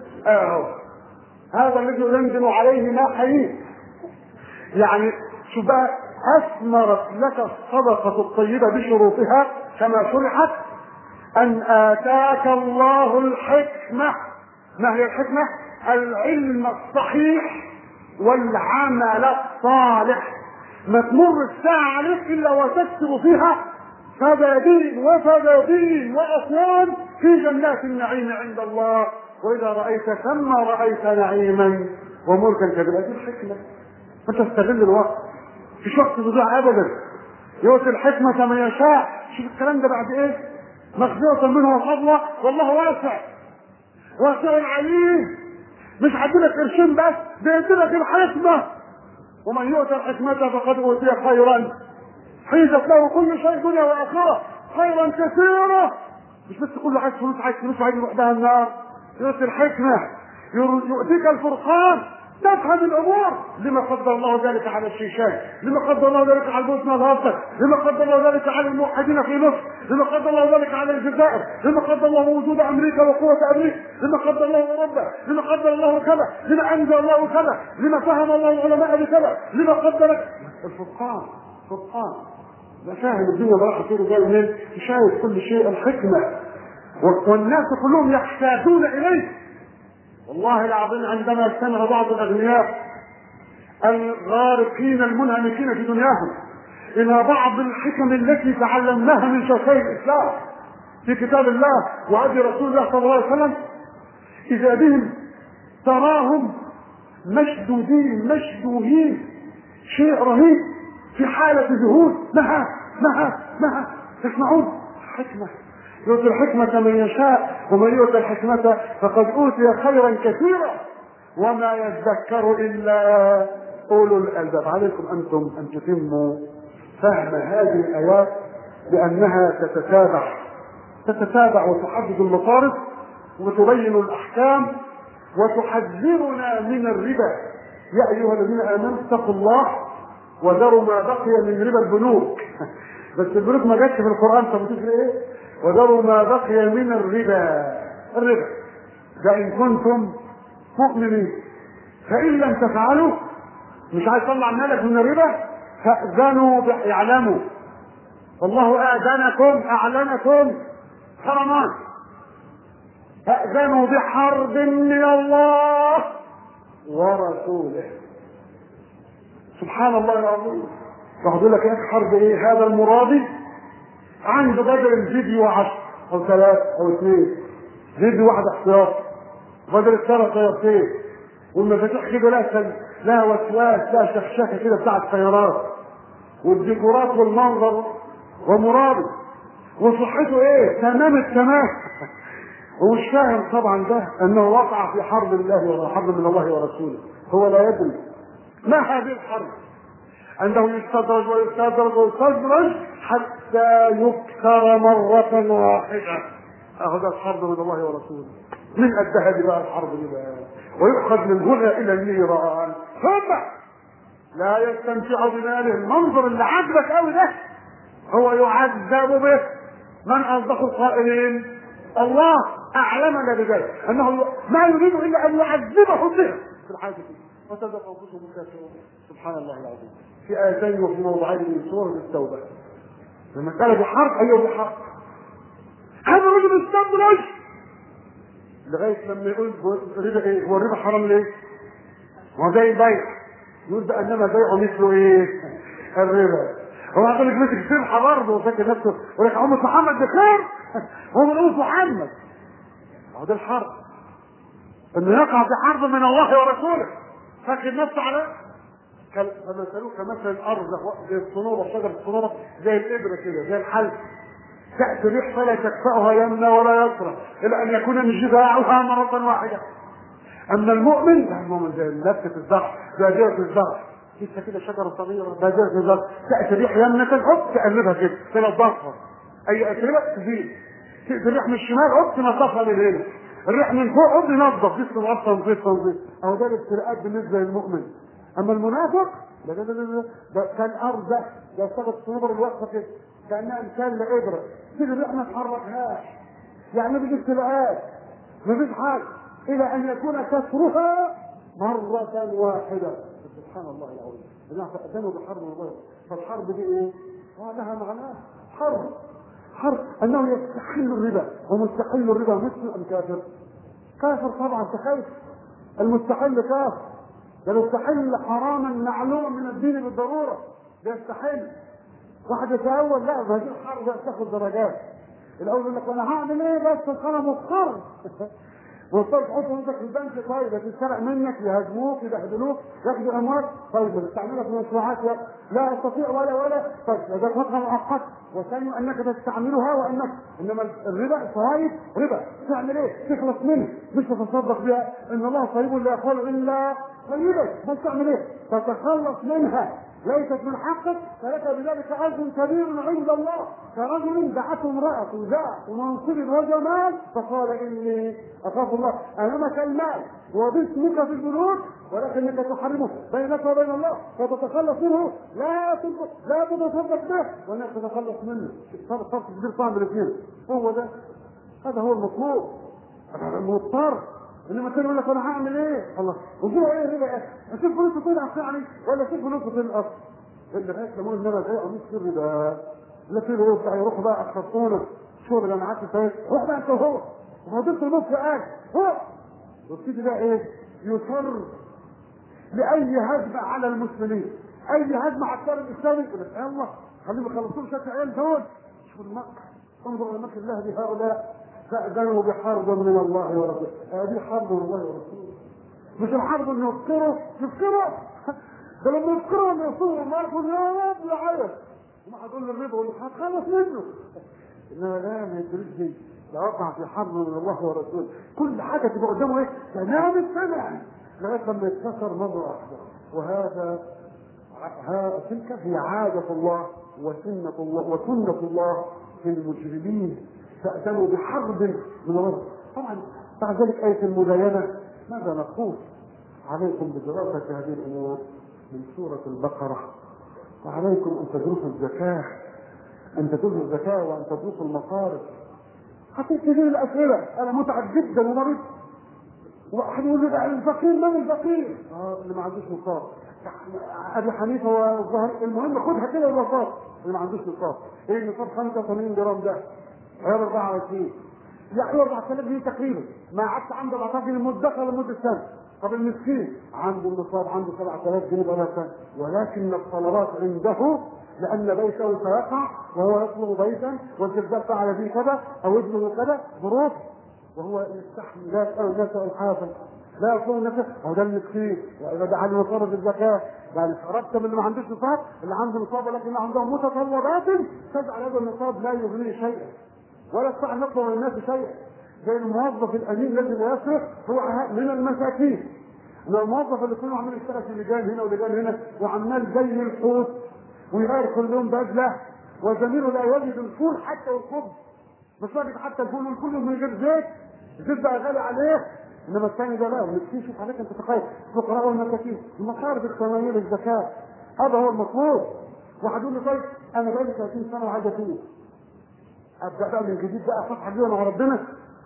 هذا الذي يندم عليه ما حييه. يعني شوف بقى: أثمرت لك الصدقة الطيبة بشروطها كما شرحت أن آتاك الله الحكمة. ما هي الحكمة؟ العلم الصحيح والعمل الصالح. ما تمر الساعة عليك إلا وتكتب فيها فدادين وفدادين وأكوان في جنات النعيم عند الله، وإذا رأيت ثم رأيت نعيما وملكا كبيرا. هذه الحكمة. فتستغل الوقت في وقت تضيع أبدا. يؤتي الحكمة من يشاء. شوف الكلام ده بعد إيه؟ مغفرة منه وفضله والله واسع عليم. مش هديلك قرشين بس، بيديلك الحكمة. ومن يؤتى الحكمة فقد أوتي خيرا حيزت له كل شيء دنيا وآخرة، خيرا كثيرا. مش بس كله عايز فلوس عايز يروح بها النار. يؤتي الحكمة، يؤتيك الفرقان، تفهم الامور. لما قدر الله ذلك على الشيشان، لما قدر الله ذلك على البوسنه والهرسك، لما قدر الله ذلك على الموحدين في مصر، لما قدر الله ذلك على الجزائر، لما قدر الله وجود امريكا وقوه امريكا، لما قدر الله اوروبا، لما قدر الله كذا، لما انزل الله كذا، لما فهم الله العلماء بكذا، لما قدر الفرقان. مشاهد الدنيا راح تصير جاي منين؟ تشاهد كل شيء الحكمه، والناس كلهم يحتاجون اليه. والله العظيم عندما استمع بعض الاغنياء الغارقين المنهمكين في دنياهم الى بعض الحكم التي تعلمناها من شيخي الاسلام في كتاب الله وهدي رسول الله صلى الله عليه وسلم، اذا بهم تراهم مشدودين شيء رهيب في حالة ذهول. مها تسمعون حكمة، يؤتي الحكمة من يشاء ومن يؤتى الحكمة فقد أوتي خيرا كثيرا وما يذكر إلا أولو الألباب. عليكم أنتم أن تتموا فهم هذه الآيات لأنها تتتابع وتحدد المصارف وتبين الأحكام وتحذرنا من الربا. يا أيها الذين آمنوا اتقوا الله وذروا ما بقي من ربا البنوك. بس البنوك ما جاتش في القرآن، طب بتقول ايه؟ وذروا ما بقي من الربا ده إن كنتم مؤمنين، فإن لم تفعلوا مش عايز تطلع مالك من الربا فأذنوا يعلموا والله أعلنكم حرمان فأذنوا بحرب من الله ورسوله. سبحان الله العظيم. واحد يقول لك ايه حرب ايه؟ هذا المرابي عنده بدل فيديو 10 أو 3 أو 2 فيديو واحد احتياط بدل الثلاث طيارتين والمفاتيح كده لها وسواس لها شخشكه كده بتاعت سيارات والديكورات والمنظر ومرابي وصحته ايه؟ تمام التمام. ومش فاهم طبعا ده انه وقع في حرب من الله ورسوله. هو لا يدري ما هذه الحرب، انه يستدرج ويستدرج حتى يكسر مرة واحدة. هذا الحرب من الله ورسوله. من قدها دي بقى الحرب دي بقى، ويؤخذ من هنا الى النيران ثم لا يستمتع بماله. المنظر اللي عجبك قوي ده هو يعذب به. من اصدق القائلين؟ الله اعلمنا بذلك انه ما يريد الا ان يعذبه به في الحاجه دي. وصدق انفسهم الكافرون. سبحان الله العظيم. في ايتين وفي موضعين من سوره التوبه المساله بحرب. ايوه بحرب. هذا الرجل استدرج لغايه لما يقول ربا ايه؟ هو الربا حرام ليه؟ هو زي البيع يقول ده انما بيعه مثله ايه؟ الربا. هو عقلك مسك سمحه برضه وفاكر نفسه يقول لك عمر محمد بخير هو من محمد. هو ده الحرب، انه يقع في حرب من الله ورسوله فاكر نفسه على فمثلوه كمثل الارض زي الصنوبر، شجره الصنوبر زي الابره كده زي الحلق تأتي الريح فلا تكفأها يمنى ولا يسرى إلى أن يكون انجذاعها مرة واحدة. أما المؤمن زي نبتة الزرع بادرة الزرع لسه كده شجرة صغيرة بادرة الزرع تأتي الريح يمنى تقلبها كده تنظفها أي أتربة تزيد. تأتي الريح من الشمال تنظفها من هنا، الريح من فوق تنظف جسم تنظيف. أهو ده الابتلاءات بالنسبة للمؤمن. أما المنافق ده كان أرض ده شجرة الصنوبر الوقفة كده كأنها إنسان لإبرة كده الريح ما تحركهاش. يعني مفيش ابتلاءات مفيش حاجة إلى أن يكون كسرها مرة واحدة. سبحان الله العظيم. إذا فأذنوا بحرب الله. فالحرب دي إيه؟ لها معناه حرب أنه يستحل الربا. ومستحل الربا مسلم أم كافر؟ كافر طبعا. تخيل المستحل كافر. ده يستحل حراما معلوم من الدين بالضرورة. ده يستحل. واحد يتأول لا ما دي الحرب تاخد درجات. الأول يقول لك أنا هعمل إيه بس أنا مضطر تحط نفسك في البنك. طيب تتسرق منك يهاجموك يبهدلوك ياخدوا اموال. طيب تستعملها في مشروعات لا استطيع ولا طيب هذا فتره مؤقته وثاني انك تستعملها وانك انما الربا فوائد ربا تعمل ايه؟ تخلص منه مش تتصدق بها ان الله طيب لا يقول الا طيبا. بس تعمل ايه؟ تتخلص منها ليست من حقك فلك بذلك اجر كبير عند الله. كرجل دعته امراه ذات منصب وجمال فقال اني اخاف الله امامك المال وباسمك في البنوك ولكنك تحرمه بينك وبين الله فتتخلص منه لا تتصدق به وانك تتخلص منه. صرف كبير صعب الاثنين. هو ده هذا هو المطلوب. المضطر انما كان يقول لك انا هعمل ايه؟ الله وجوه ايه ربا؟ اشوف فلوسه طلع يعني ولا اشوف فلوسه في الاصل اللي بقيت لما ان انا جاي مش سر ده لا كده يروحوا بقى اخصونا شغل جامعات الفايز روح بقى انت وهو وهدفت النص قاعد هو وابتدي بقى ايه؟ يصر لاي هجمه على المسلمين اي هجمه على الشارع الاسلامي يقول لك يلا خليهم يخلصوا شكل عيال دول. شوف المكر انظر الى مكر الله بهؤلاء فأذنوا بحرب من الله ورسوله. هذه حرب من الله ورسوله. مش الحرب انه يفكروا ده لما يفكروا انه يصوروا المرض يا رب يعيط وما هتقول له الرضا واللي هتخلص منه. انما لا ما يدريش دي، لا وقع في حرب من الله ورسوله، كل حاجه تبقى قدامه ايه؟ تمام السمع لغايه لما يتكسر مره واحده. وهذا تلك هي عاده الله وسنه الله في المجرمين، فأتوا بحرب من الله. طبعا بعد ذلك آية المداينة ماذا نقول؟ عليكم بدراسة هذه الأمور من سورة البقرة، وعليكم أن تدرسوا الزكاة، أن تدرسوا الزكاة وأن تدرسوا المصارف. حطيت هذه الأسئلة أنا متعب جدا ومريض، واحد يقول لي الفقير من الفقير؟ اللي ما عندوش نصاب. ابي حنيفه والظهر المهم خدها كده النصاب اللي ما عندوش نصاب. ايه النصاب؟ 85 جرام ده غير 24 يعني 4000 جنيه تقريبا، ما عادش عنده 14 جنيه مدخر لمده سنه. طب المسكين عنده النصاب عنده 7000 جنيه بقى سنه، ولكن الطلبات عنده لان بيته سيقع وهو يطلب بيتا والجزار فعل به كذا او ابنه كذا ظروف، وهو يستحمل لا يسأل الناس الحافظ لا يكون نفسه. هو ده المسكين. واذا دعا لنصاب الزكاه يعني رتب اللي ما عندوش نصاب، اللي عنده نصاب ولكن عندهم متطلبات تجعل هذا النصاب لا يغنيه شيئا ولا يستطيع ان يطلب من الناس شيئا. زي الموظف الامين الذي لا يصرف هو من المساكين. الموظف اللي كله عمال يشتغل في لجان هنا ولجان هنا وعمال زي الحوت ويغير كل يوم بدله، وزميله لا يجد الفول حتى والخبز، مش واجد حتى الفول والكل من غير زيت، الزيت بقى غالي عليه. انما الثاني ده لا، المسكين شوف عليك انت تخيل الفقراء والمساكين المصارف الثمانيه الزكاه، هذا هو المطلوب. واحد يقول لي طيب انا بقالي 30 سنه وعايز اتوب، ابدا بقى من جديد بقى صفحه جديده مع ربنا.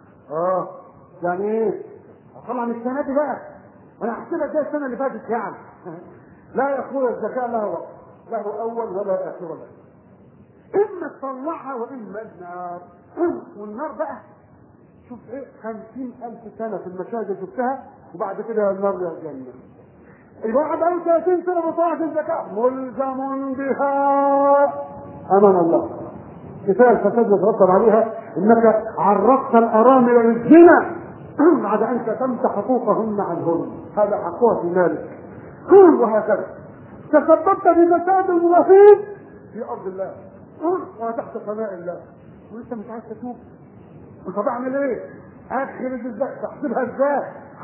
يعني ايه؟ طبعا السنه دي بقى انا هحسبها زي السنه اللي فاتت يعني. لا يا اخويا الزكاه لها وقت، له اول ولا اخر ولا اما تطلعها واما النار. والنار بقى شوف ايه 50,000 سنه في المشاهد شفتها وبعد كده النار يا الجنه. الواحد بقى 30 سنه بطاعه الزكاه ملزم بها امام الله. كفايه الفساد اللي ترتب عليها انك عرضت الارامل للزنا بعد ان كتمت حقوقهن عنهن، هذا حقها في مالك. وهكذا تسببت بفساد رهيب في ارض الله وتحت سماء الله وانت مش عايز تتوب. طب اعمل ايه؟ اخرج ازاي؟ تحسبها ازاي؟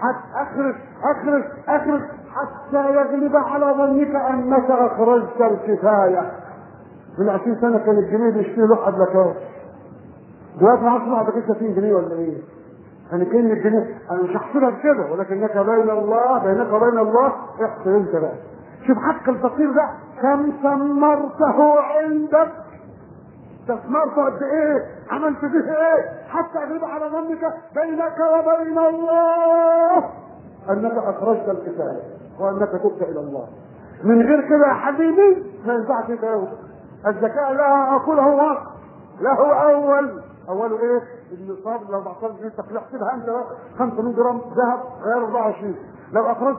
اخرج حتى يغلب على ظنك انك اخرجت الكفايه. من 20 سنه كان الجنيه بيشتري له ادلكات، دلوقتي ما اعرفش بعد كده 30 جنيه ولا ايه؟ يعني كان الجنيه انا مش هحسبها بكده، ولكنك بينك وبين الله احسب انت بقى. شوف حق الفقير ده كم ثمرته عندك، استثمرته قد ايه؟ عملت به ايه؟ حتى يغلب على ظنك بينك وبين الله انك اخرجت الكفايه وانك تبت الى الله. من غير كده يا حبيبي ما ينفعش تجاوب. الزكاه لها اكله وقت، له اوله ايه؟ النصاب لو 14 جنيه تقليع احسبها انت 500 جرام ذهب غير 24. لو اخرجت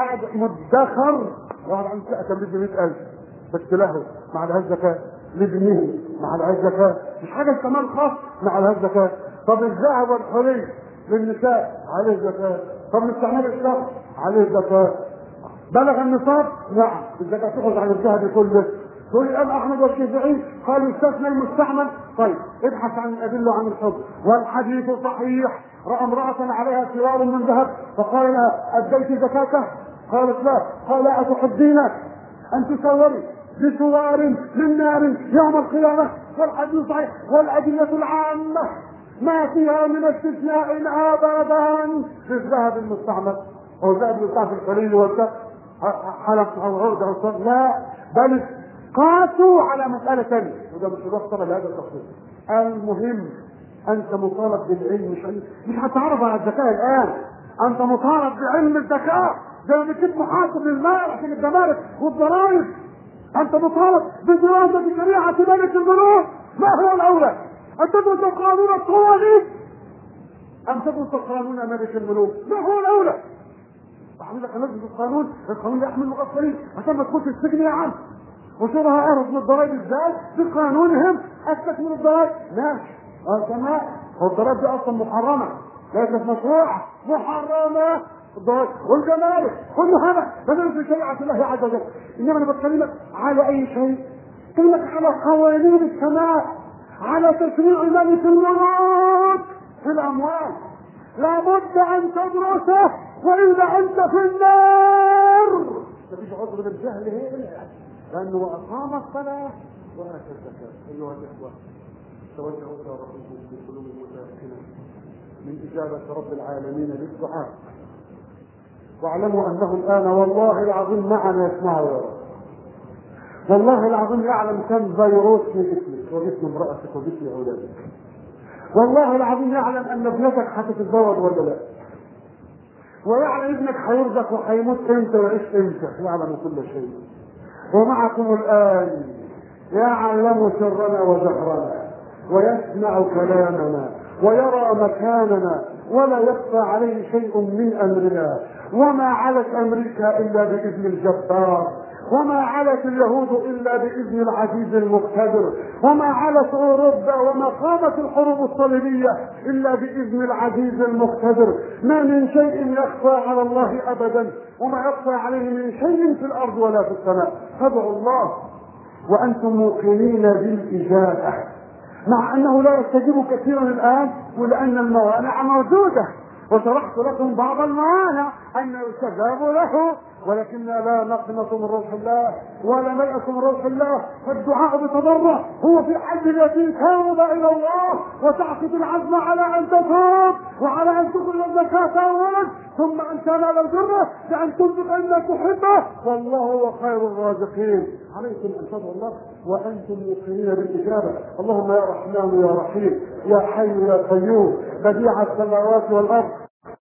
مدخر واحد عنده شقه كان بيدي 100,000 بس له مع لها الزكاه، لابنه مع لها الزكاه، مش حاجه كمان خاص مع لها الزكاه. طب الذهب والحلي للنساء عليه الزكاه، طب الاستعمال الشخص عليه الزكاه. بلغ النصاب نعم الزكاه تخرج عن الذهب كله. تقول الامام احمد والشافعي قالوا يستثنى المستعمل. طيب ابحث عن الادله عن الحب والحديث صحيح. راى امراه عليها سوار من ذهب فقال لها اديت زكاته؟ قالت لا. قال اتحبين ان تسوري بسوار من نار يوم القيامه؟ والحديث صحيح والادله العامه ما فيها من استثناء ابدا في الذهب المستعمل او الذهب المستعمل في الخليل والكف حلف او عود او صد. لا بل قاسوا على مسألة ثانية وده مش الوقت طبعا لهذا التفصيل. المهم أنت مطالب بالعلم، مش هتعرف على الزكاة الآن. أنت مطالب بعلم الزكاة زي ما بتجيب محاسب للمال عشان الجمارك والضرائب. أنت مطالب بدراسة شريعة ملك الملوك. ما هو الأولى؟ أن تدرس قانون الطوالب أم تدرس قانون ملك الملوك؟ ما هو الأولى؟ أحمل لك نجد القانون يحمل المغفلين عشان ما تخش السجن يا عم. وشرها اعرف من الضرائب ازاي؟ بقانونهم استكمل الضرائب ماشي. كمان والضرائب دي اصلا محرمه ليست مشروعه، محرمه الضوء والجمال كله هذا بدل في شريعة الله عز وجل. إنما أنا بكلمك على أي شيء؟ بكلمك على قوانين السماء، على تشريع ملك الملوك في الأموال، لابد أن تدرسه وإلا أنت في النار. مفيش عذر بالجهل هنا، لأنه أقام الصلاة وآتى الزكاة. أيها الإخوة، توجهوا إلى ربكم بقلوب متيقنة من إجابة رب العالمين للدعاء، واعلموا أنه الآن والله العظيم معنا يسمعوا يا رب. والله العظيم يعلم كم فيروس في جسمك وجسم امرأتك وجسم أولادك. والله العظيم يعلم أن ابنتك هتتزوج ولا لا، ويعلم ابنك هيرزق وهيموت امتى ويعيش امتى، يعلم كل شيء. ومعكم الآن يعلم سرنا وجهرنا ويسمع كلامنا ويرى مكاننا ولا يخفى عليه شيء من أمرنا. وما علت أمريكا إلا بإذن الجبار، وما علت اليهود إلا بإذن العزيز المقتدر، وما علت أوروبا وما قامت الحروب الصليبية إلا بإذن العزيز المقتدر. ما من شيء يخفى على الله أبدا، وما يخفى عليه من شيء في الأرض ولا في السماء. فادعوا الله وأنتم موقنين بالإجابة، مع أنه لا يستجيب كثيرا الآن ولأن الموانع موجودة، وشرحت لكم بعض الموانع أن يستجاب له، ولكننا لا نقنط من روح الله ولا نيأس من روح الله. فالدعاء بتضرع هو في حد الذي تاب إلى الله وتعقد العزم على أن تتوب وعلى أن تخرج الزكاة أولا ثم أن تنال البر بأن تنفق أن تحبه، والله هو خير الرازقين. عليكم أن تدعوا الله وأنتم موقنين بالإجابة. اللهم يا رحمن يا رحيم يا حي يا قيوم بديع السماوات والأرض